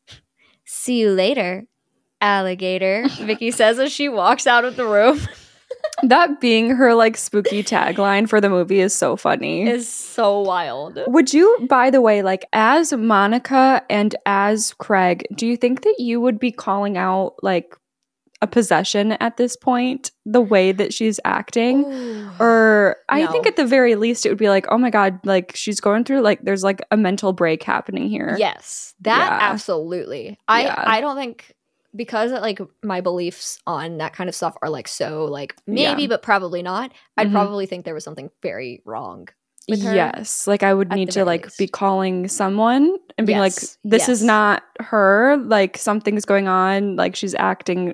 S1: See you later, alligator, Vicky says as she walks out of the room.
S2: That being her like spooky tagline for the movie is so funny.
S1: Is so wild.
S2: Would you, by the way, like as Monica and as Craig, do you think that you would be calling out like a possession at this point, the way that she's acting? Ooh, or I think at the very least it would be like, oh my God, like she's going through like there's like a mental break happening here.
S1: Yes, that absolutely. I don't think, because like my beliefs on that kind of stuff are like so like maybe but probably not, I'd probably think there was something very wrong with her.
S2: Yes, like I would need to like be calling someone and being like, this is not her, like something's going on, like she's acting.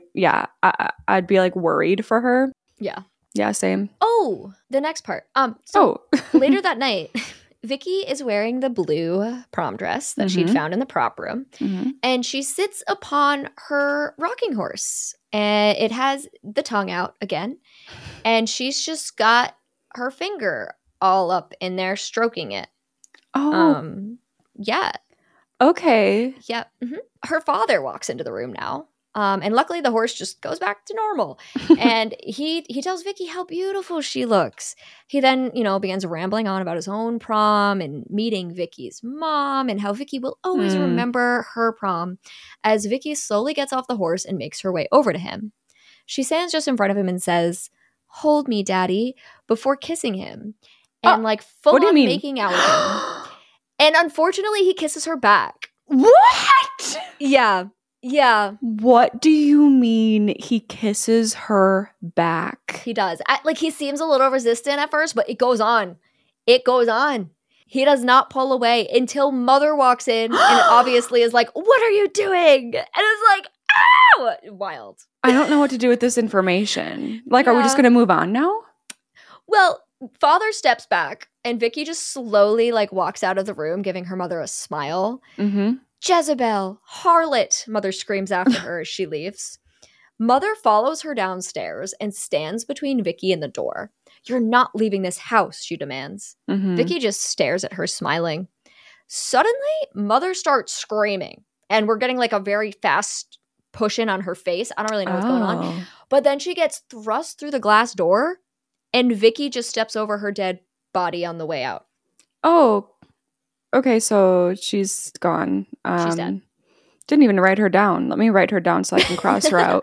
S2: I'd be like worried for her. Yeah, same.
S1: Oh, the next part. So later that night, Vicky is wearing the blue prom dress that she'd found in the prop room, and she sits upon her rocking horse. And it has the tongue out again, and she's just got her finger all up in there stroking it. Yeah.
S2: Okay.
S1: Yeah. Her father walks into the room now. And luckily the horse just goes back to normal. And he tells Vicky how beautiful she looks. He then, begins rambling on about his own prom and meeting Vicky's mom and how Vicky will always remember her prom as Vicky slowly gets off the horse and makes her way over to him. She stands just in front of him and says, "Hold me, Daddy," before kissing him and full on making out with him. And unfortunately, he kisses her back.
S2: What?
S1: Yeah. Yeah.
S2: What do you mean he kisses her back?
S1: He does. He seems a little resistant at first, but it goes on. It goes on. He does not pull away until Mother walks in and obviously is like, "What are you doing?" And it's like, "Ow!" Wild.
S2: I don't know what to do with this information. Are we just going to move on now?
S1: Well, Father steps back and Vicky just slowly walks out of the room, giving her mother a smile. "Jezebel, harlot," Mother screams after her as she leaves. Mother follows her downstairs and stands between Vicky and the door. "You're not leaving this house," she demands. Vicky just stares at her, smiling. Suddenly, Mother starts screaming, and we're getting a very fast push in on her face. I don't really know what's going on. But then she gets thrust through the glass door, and Vicky just steps over her dead body on the way out.
S2: Oh, okay, so she's gone.
S1: She's dead.
S2: Didn't even write her down. Let me write her down so I can cross her out.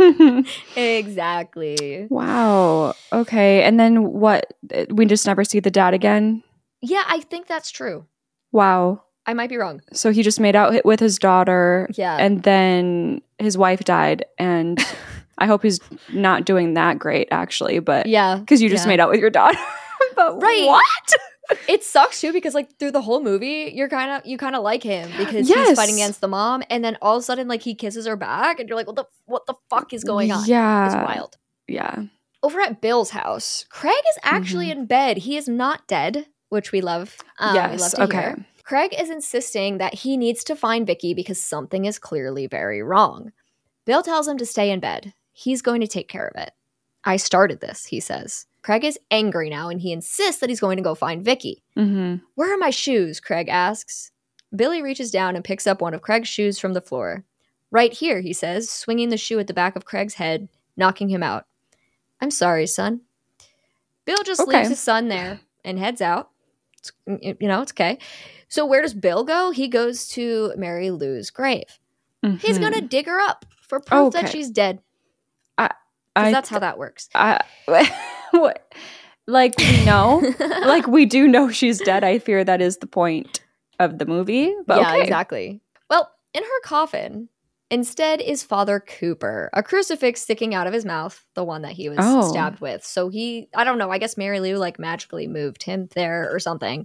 S1: Exactly.
S2: Wow. Okay, and then what? We just never see the dad again?
S1: Yeah, I think that's true.
S2: Wow.
S1: I might be wrong.
S2: So he just made out with his daughter.
S1: Yeah.
S2: And then his wife died. And I hope he's not doing that great, actually. But
S1: yeah.
S2: Because you just made out with your daughter. But
S1: right.
S2: What?
S1: It sucks too because through the whole movie you kind of like him because he's fighting against the mom, and then all of a sudden he kisses her back and you're like, what the fuck is going on?
S2: Yeah.
S1: It's wild.
S2: Yeah.
S1: Over at Bill's house, Craig is actually in bed. He is not dead, which we love.
S2: Yes.
S1: We love to hear. Craig is insisting that he needs to find Vicky because something is clearly very wrong. Bill tells him to stay in bed. He's going to take care of it. "I started this," he says. Craig is angry now, and he insists that he's going to go find Vicky. "Where are my shoes?" Craig asks. Billy reaches down and picks up one of Craig's shoes from the floor. "Right here," he says, swinging the shoe at the back of Craig's head, knocking him out. "I'm sorry, son." Bill just leaves his son there and heads out. It's okay. So where does Bill go? He goes to Mary Lou's grave. He's going to dig her up for proof that she's dead. That's how that works.
S2: What? We know. We do know she's dead. I fear that is the point of the movie. But
S1: yeah, exactly. Well, in her coffin, instead is Father Cooper, a crucifix sticking out of his mouth, the one that he was stabbed with. So I don't know, I guess Mary Lou magically moved him there or something.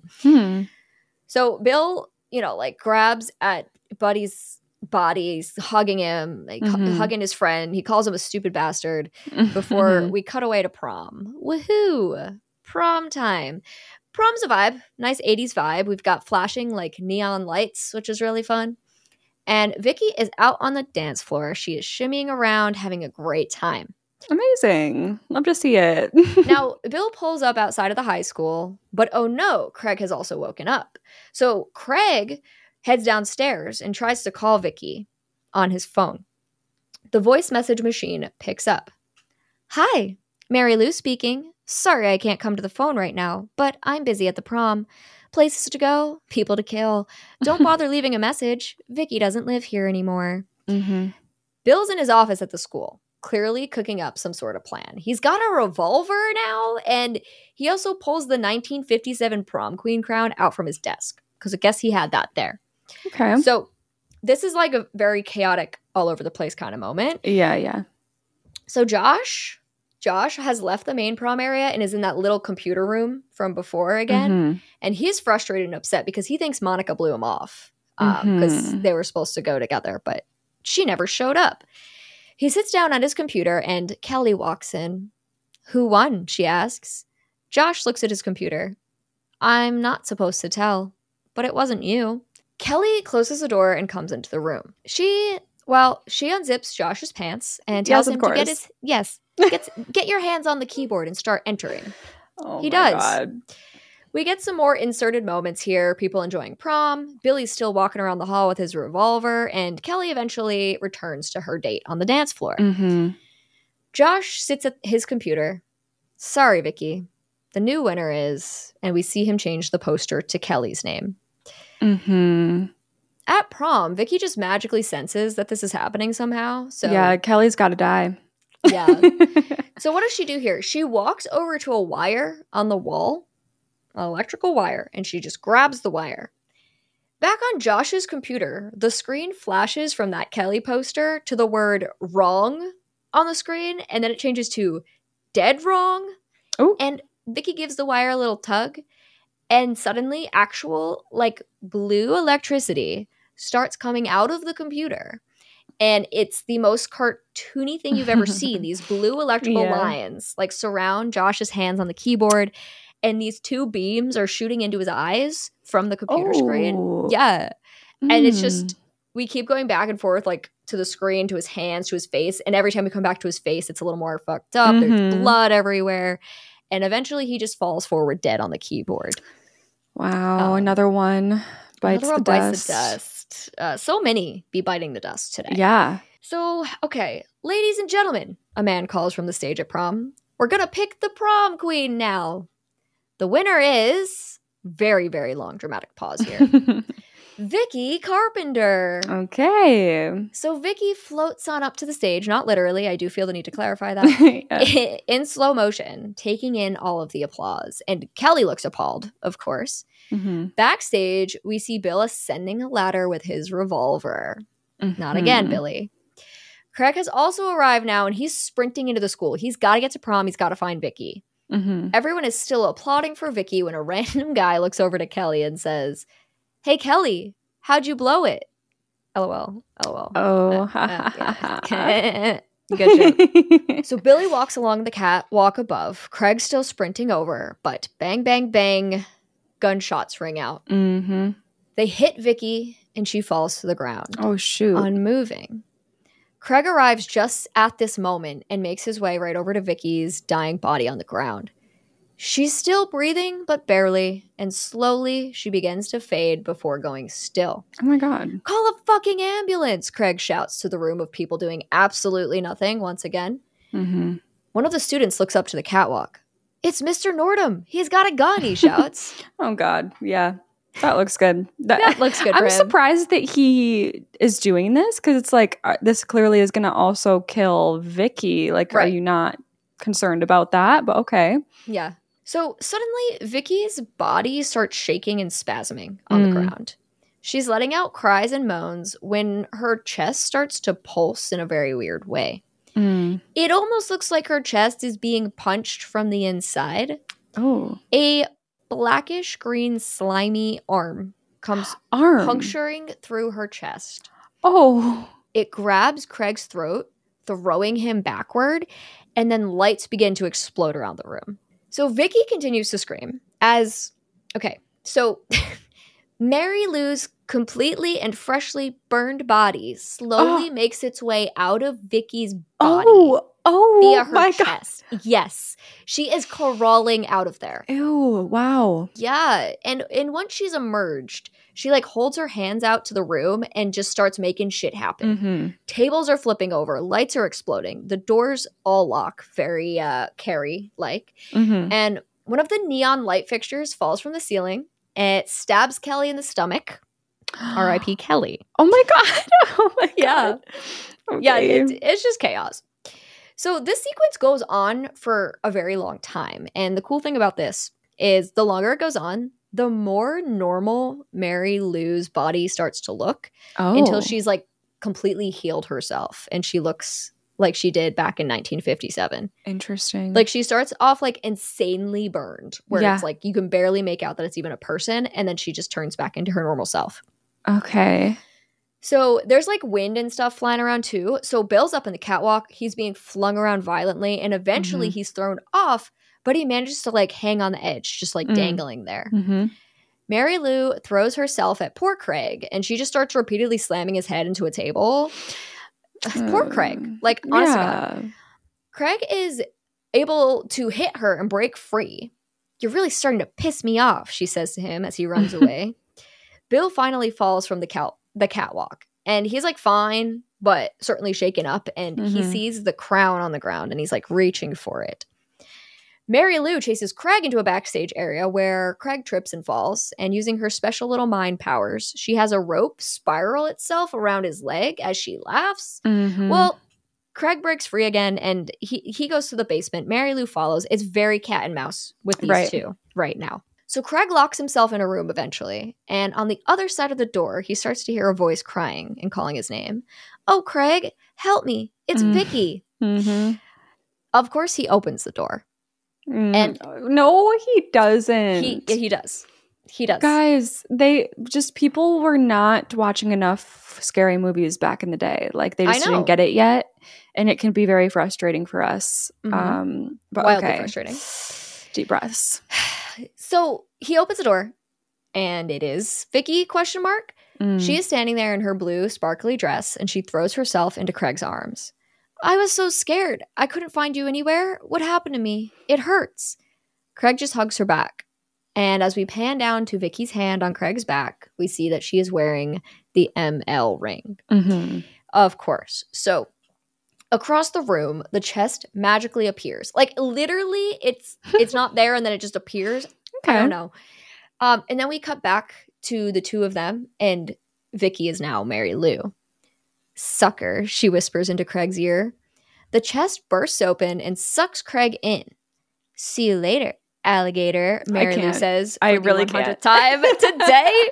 S1: So Bill, grabs at Buddy's body, he's hugging him, hugging his friend. He calls him a stupid bastard before we cut away to prom. Woohoo! Prom time. Prom's a vibe. Nice 80s vibe. We've got flashing neon lights, which is really fun. And Vicky is out on the dance floor. She is shimmying around, having a great time.
S2: Amazing. Love to see it.
S1: Now, Bill pulls up outside of the high school, but oh no, Craig has also woken up. So Craig heads downstairs and tries to call Vicky on his phone. The voice message machine picks up. "Hi, Mary Lou speaking. Sorry I can't come to the phone right now, but I'm busy at the prom. Places to go, people to kill. Don't bother leaving a message. Vicky doesn't live here anymore." Bill's in his office at the school, clearly cooking up some sort of plan. He's got a revolver now, and he also pulls the 1957 prom queen crown out from his desk, because I guess he had that there.
S2: Okay.
S1: So this is a very chaotic, all over the place kind of moment.
S2: Yeah.
S1: So Josh has left the main prom area and is in that little computer room from before again. And he's frustrated and upset because he thinks Monica blew him off because they were supposed to go together, but she never showed up. He sits down at his computer and Kelly walks in. "Who won?" she asks. Josh looks at his computer. I'm not supposed to tell, but it wasn't you. Kelly closes the door and comes into the room. She unzips Josh's pants and tells him to get your hands on the keyboard and start entering.
S2: Oh,
S1: he does.
S2: God.
S1: We get some more inserted moments here. People enjoying prom. Billy's still walking around the hall with his revolver, and Kelly eventually returns to her date on the dance floor.
S2: Mm-hmm.
S1: Josh sits at his computer. Sorry, Vicky. The new winner is, and we see him change the poster to Kelly's name.
S2: Mm-hmm.
S1: At prom, Vicky just magically senses that this is happening somehow. So
S2: yeah, Kelly's got to die.
S1: Yeah. So what does she do here? She walks over to a wire on the wall, an electrical wire, and she just grabs the wire. Back on Josh's computer, the screen flashes from that Kelly poster to the word wrong on the screen, and then it changes to dead wrong.
S2: Ooh.
S1: And Vicky gives the wire a little tug, and suddenly actual, like, blue electricity starts coming out of the computer. And it's the most cartoony thing you've ever seen. These blue electrical lines, like, surround Josh's hands on the keyboard. And these two beams are shooting into his eyes from the computer screen. Yeah. And it's just, we keep going back and forth, like, to the screen, to his hands, to his face. And every time we come back to his face, it's a little more fucked up. There's blood everywhere. And eventually he just falls forward dead on the keyboard.
S2: Wow. Another one bites the
S1: dust. So many be biting the dust today.
S2: Yeah.
S1: So, okay. Ladies and gentlemen, a man calls from the stage at prom. We're going to pick the prom queen now. The winner is, very, very long dramatic pause here, Vicky Carpenter.
S2: Okay.
S1: So Vicky floats on up to the stage, not literally, I do feel the need to clarify that, in slow motion, taking in all of the applause. And Kelly looks appalled, of course. Mm-hmm. Backstage, we see Bill ascending a ladder with his revolver. Mm-hmm. Not again, Billy. Craig has also arrived now, and he's sprinting into the school. He's got to get to prom. He's got to find Vicky. Mm-hmm. Everyone is still applauding for Vicky when a random guy looks over to Kelly and says, "Hey, Kelly, how'd you blow it?" LOL.
S2: Oh.
S1: Good joke. So Billy walks along the catwalk above. Craig's still sprinting over, but bang, bang, bang, gunshots ring out.
S2: Mm-hmm.
S1: They hit Vicky, and she falls to the ground.
S2: Oh, shoot.
S1: Unmoving. Craig arrives just at this moment and makes his way right over to Vicky's dying body on the ground. She's still breathing, but barely, and slowly she begins to fade before going still.
S2: Oh my God.
S1: Call a fucking ambulance, Craig shouts to the room of people doing absolutely nothing once again.
S2: Mm-hmm.
S1: One of the students looks up to the catwalk. "It's Mr. Nordham. He's got a gun," he shouts.
S2: Oh God, yeah. That looks good.
S1: That looks good for
S2: I'm
S1: him.
S2: surprised that he is doing this, because it's like, this clearly is going to also kill Vicky. Like, right. Are you not concerned about that? But okay.
S1: Yeah. So suddenly, Vicky's body starts shaking and spasming on the ground. She's letting out cries and moans when her chest starts to pulse in a very weird way. It almost looks like her chest is being punched from the inside.
S2: Oh.
S1: A blackish green slimy arm comes puncturing through her chest.
S2: Oh.
S1: It grabs Craig's throat, throwing him backward, and then lights begin to explode around the room. So Vicky continues to scream so Mary Lou's completely and freshly burned body slowly makes its way out of Vicky's body via her chest. God. Yes. She is crawling out of there.
S2: Ew, wow.
S1: Yeah. And once she's emerged, she like holds her hands out to the room and just starts making shit happen. Mm-hmm. Tables are flipping over. Lights are exploding. The doors all lock, very Carrie-like. Mm-hmm. And one of the neon light fixtures falls from the ceiling. It stabs Kelly in the stomach. R.I.P. Kelly.
S2: Oh my God. Oh my God.
S1: Yeah.
S2: Okay.
S1: Yeah, it's just chaos. So this sequence goes on for a very long time. And the cool thing about this is the longer it goes on, the more normal Mary Lou's body starts to look until she's like completely healed herself. And she looks like she did back in 1957.
S2: Interesting.
S1: Like she starts off like insanely burned, where it's like you can barely make out that it's even a person. And then she just turns back into her normal self.
S2: Okay.
S1: So there's like wind and stuff flying around too. So Bill's up in the catwalk. He's being flung around violently, and eventually he's thrown off but he manages to like hang on the edge, just like dangling there.
S2: Mm-hmm.
S1: Mary Lou throws herself at poor Craig, and she just starts repeatedly slamming his head into a table. Poor Craig. Like, honestly, God. Craig is able to hit her and break free. You're really starting to piss me off, she says to him as he runs away. Bill finally falls from the catwalk, and he's like fine, but certainly shaken up, and he sees the crown on the ground, and he's like reaching for it. Mary Lou chases Craig into a backstage area where Craig trips and falls, and using her special little mind powers, she has a rope spiral itself around his leg as she laughs. Well, Craig breaks free again, and he goes to the basement. Mary Lou follows. It's very cat and mouse with these two right now. So Craig locks himself in a room eventually, and on the other side of the door, he starts to hear a voice crying and calling his name. Oh, Craig, help me. It's Vicky. Of course, he opens the door. And
S2: no, he doesn't.
S1: He does. He does.
S2: Guys, people were not watching enough scary movies back in the day. Like, they just didn't get it yet, and it can be very frustrating for us. But
S1: wildly frustrating.
S2: Deep breaths.
S1: So he opens the door, and it is Vicky, ? She is standing there in her blue sparkly dress, and she throws herself into Craig's arms. I was so scared. I couldn't find you anywhere. What happened to me? It hurts. Craig just hugs her back. And as we pan down to Vicky's hand on Craig's back, we see that she is wearing the ML ring. Of course. So across the room, the chest magically appears. Like, literally, it's not there, and then it just appears. Okay. I don't know. And then we cut back to the two of them, and Vicky is now Mary Lou. Sucker, she whispers into Craig's ear. The chest bursts open and sucks Craig in. See you later, alligator, Mary Lou says.
S2: I really can't.
S1: Time today.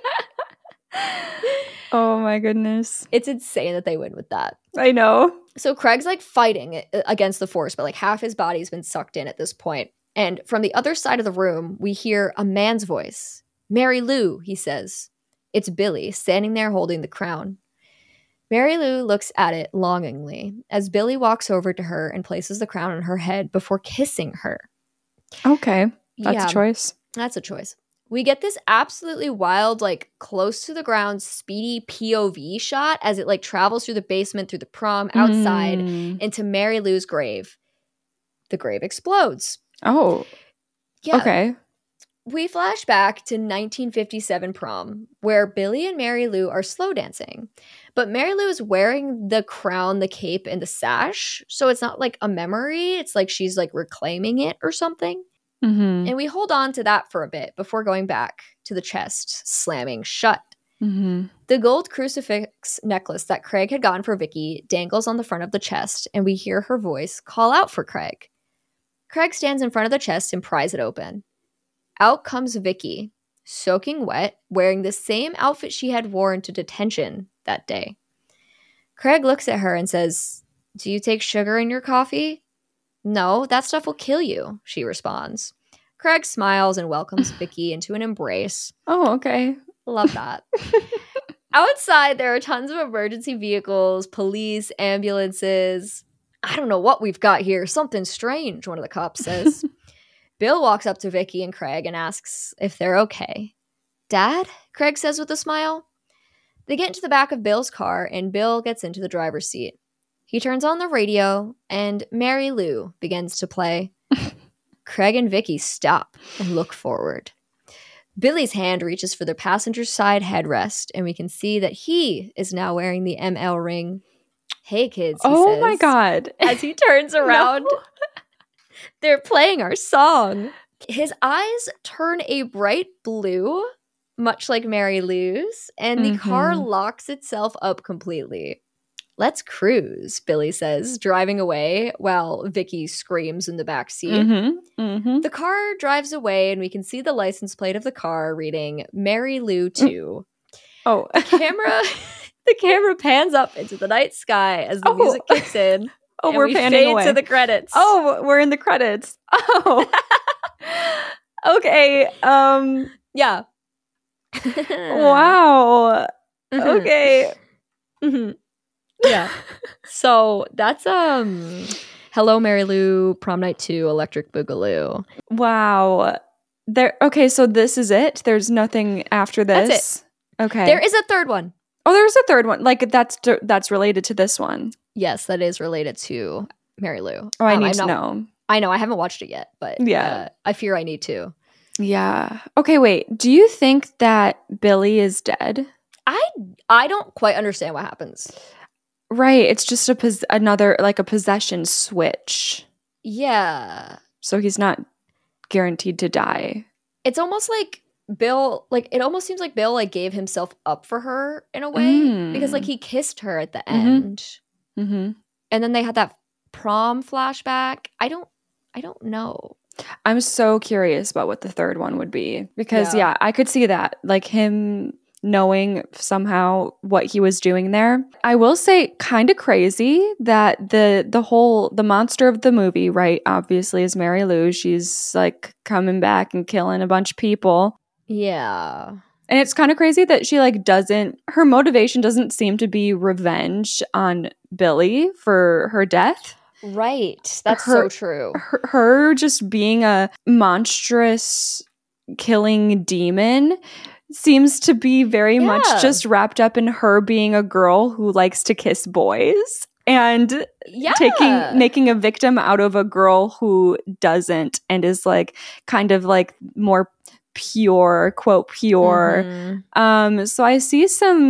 S2: Oh my goodness.
S1: It's insane that they win with that.
S2: I know.
S1: So Craig's like fighting against the force, but like half his body's been sucked in at this point. And from the other side of the room, we hear a man's voice. Mary Lou, he says. It's Billy, standing there holding the crown. Mary Lou looks at it longingly as Billy walks over to her and places the crown on her head before kissing her.
S2: Okay. That's a choice.
S1: That's a choice. We get this absolutely wild, like, close to the ground, speedy POV shot as it, like, travels through the basement, through the prom, outside, into Mary Lou's grave. The grave explodes.
S2: Oh. Yeah. Okay.
S1: We flash back to 1957 prom, where Billy and Mary Lou are slow dancing. But Mary Lou is wearing the crown, the cape, and the sash, so it's not like a memory. It's like she's like reclaiming it or something. And we hold on to that for a bit before going back to the chest slamming shut. The gold crucifix necklace that Craig had gotten for Vicky dangles on the front of the chest, and we hear her voice call out for Craig. Craig stands in front of the chest and pries it open. Out comes Vicky, soaking wet, wearing the same outfit she had worn to detention that day. Craig looks at her and says, "Do you take sugar in your coffee?" "No, that stuff will kill you," she responds. Craig smiles and welcomes Vicky into an embrace.
S2: Oh, okay.
S1: Love that. Outside, there are tons of emergency vehicles, police, ambulances. I don't know what we've got here. Something strange, one of the cops says. Bill walks up to Vicky and Craig and asks if they're okay. "Dad?" Craig says with a smile. They get into the back of Bill's car, and Bill gets into the driver's seat. He turns on the radio, and Mary Lou begins to play. Craig and Vicky stop and look forward. Billy's hand reaches for the passenger side headrest, and we can see that he is now wearing the ML ring. "Hey, kids," he says.
S2: Oh my God.
S1: As he turns around. No. They're playing our song. His eyes turn a bright blue, much like Mary Lou's, and the car locks itself up completely. "Let's cruise," Billy says, driving away while Vicky screams in the back seat. The car drives away, and we can see the license plate of the car reading Mary Lou 2.
S2: Oh.
S1: The camera pans up into the night sky as the music kicks in.
S2: Oh, we're panning away
S1: to the credits.
S2: Oh, we're in the credits. Oh. Okay.
S1: Yeah.
S2: Wow. Okay.
S1: Yeah. So that's Hello, Mary Lou, Prom Night 2, Electric Boogaloo.
S2: Wow. Okay, so this is it? There's nothing after this?
S1: That's it.
S2: Okay.
S1: There is a third one.
S2: Oh, there's a third one. Like, that's related to this one.
S1: Yes, that is related to Mary Lou.
S2: Oh, I need to know.
S1: I know. I haven't watched it yet, but
S2: yeah,
S1: I fear I need to.
S2: Yeah. Okay, wait. Do you think that Billy is dead?
S1: I don't quite understand what happens.
S2: Right. It's just another, like a possession switch.
S1: Yeah.
S2: So he's not guaranteed to die.
S1: It's almost like Bill, like, it almost seems like Bill, like, gave himself up for her in a way. Because, like, he kissed her at the end.
S2: Mm-hmm.
S1: And then they had that prom flashback. I don't know.
S2: I'm so curious about what the third one would be. Because, yeah, I could see that. Like, him knowing somehow what he was doing there. I will say kind of crazy that the monster of the movie, right, obviously is Mary Lou. She's like coming back and killing a bunch of people. Yeah. And it's kind of crazy that she like her motivation doesn't seem to be revenge on Billy for her death.
S1: Right. That's so true.
S2: Her just being a monstrous killing demon seems to be very much just wrapped up in her being a girl who likes to kiss boys and making a victim out of a girl who doesn't and is like kind of like more pure, quote pure. Mm-hmm. So I see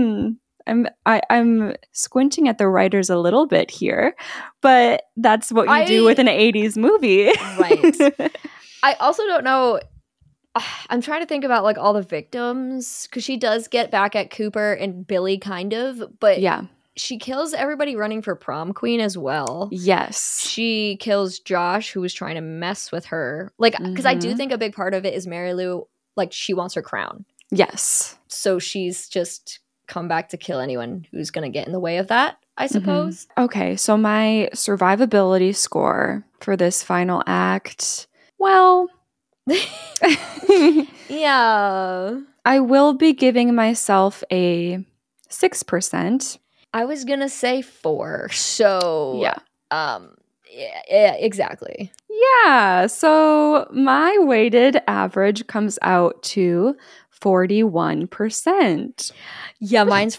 S2: I'm squinting at the writers a little bit here, but that's what you do with an 80s movie.
S1: Right. I also don't know. I'm trying to think about like all the victims because she does get back at Cooper and Billy kind of, but she kills everybody running for prom queen as well.
S2: Yes.
S1: She kills Josh, who was trying to mess with her. Like, because I do think a big part of it is Mary Lou, like she wants her crown.
S2: Yes.
S1: So she's just come back to kill anyone who's going to get in the way of that, I suppose.
S2: Okay, so my survivability score for this final act, well...
S1: yeah.
S2: I will be giving myself a 6%.
S1: I was gonna say 4. So
S2: yeah,
S1: exactly.
S2: Yeah. So my weighted average comes out to 41%.
S1: Yeah, mine's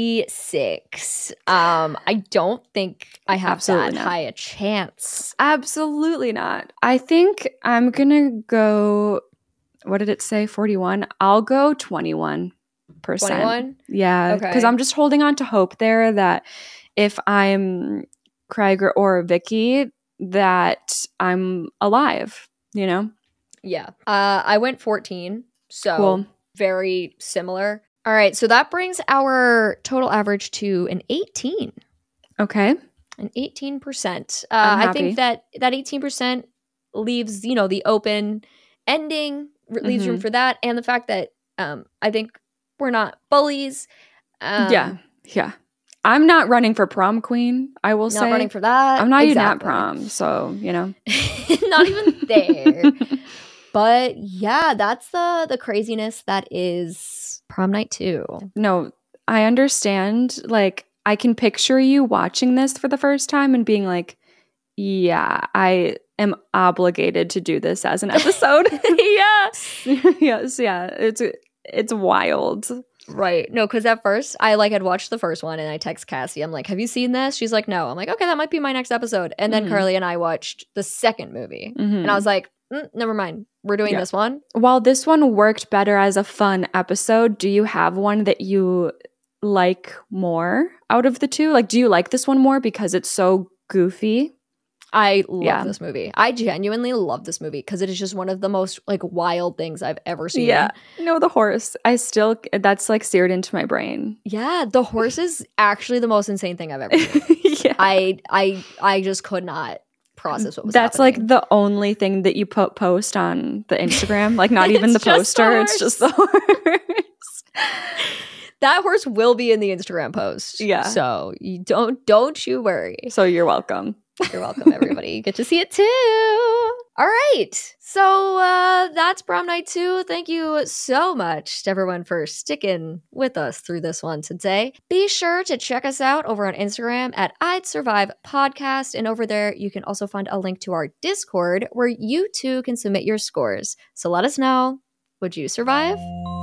S1: 46. I don't think I have that high a chance.
S2: Absolutely not. I think I'm gonna go, what did it say, 41? I'll go 21%.
S1: 21?
S2: Yeah, because I'm just holding on to hope there that if I'm Craig or Vicky, that I'm alive, you know?
S1: Yeah. I went 14, so
S2: cool.
S1: Very similar. All right, so that brings our total average to an 18.
S2: Okay.
S1: An 18%. I think that 18% leaves, the open ending, leaves room for that, and the fact that I think we're not bullies.
S2: Yeah. I'm not running for prom queen, I will say.
S1: Not running for that.
S2: I'm not even at prom, so,
S1: Not even there. But yeah, that's the craziness that is Prom Night 2.
S2: No, I understand. Like, I can picture you watching this for the first time and being like, yeah, I am obligated to do this as an episode. Yes, yeah. It's wild.
S1: Right. No, because at first I had watched the first one and I text Cassie. I'm like, have you seen this? She's like, no. I'm like, okay, that might be my next episode. And then Carly and I watched the second movie. And I was like, never mind. We're doing this one.
S2: While this one worked better as a fun episode, do you have one that you like more out of the two? Like, do you like this one more because it's so goofy?
S1: I love this movie. I genuinely love this movie because it is just one of the most wild things I've ever seen.
S2: Yeah. No, the horse. That's seared into my brain.
S1: Yeah. The horse is actually the most insane thing I've ever seen. Yeah. I just could not process what was happening.
S2: The only thing that you post on the Instagram. Not even the poster. It's just the horse.
S1: That horse will be in the Instagram post.
S2: Yeah.
S1: So you don't you worry.
S2: So you're welcome.
S1: You're welcome, everybody. You get to see it too. All right. So that's prom night 2. Thank you so much to everyone for sticking with us through this one today. Be sure to check us out over on Instagram at I'd Survive Podcast. And over there, you can also find a link to our Discord where you too can submit your scores. So let us know. Would you survive?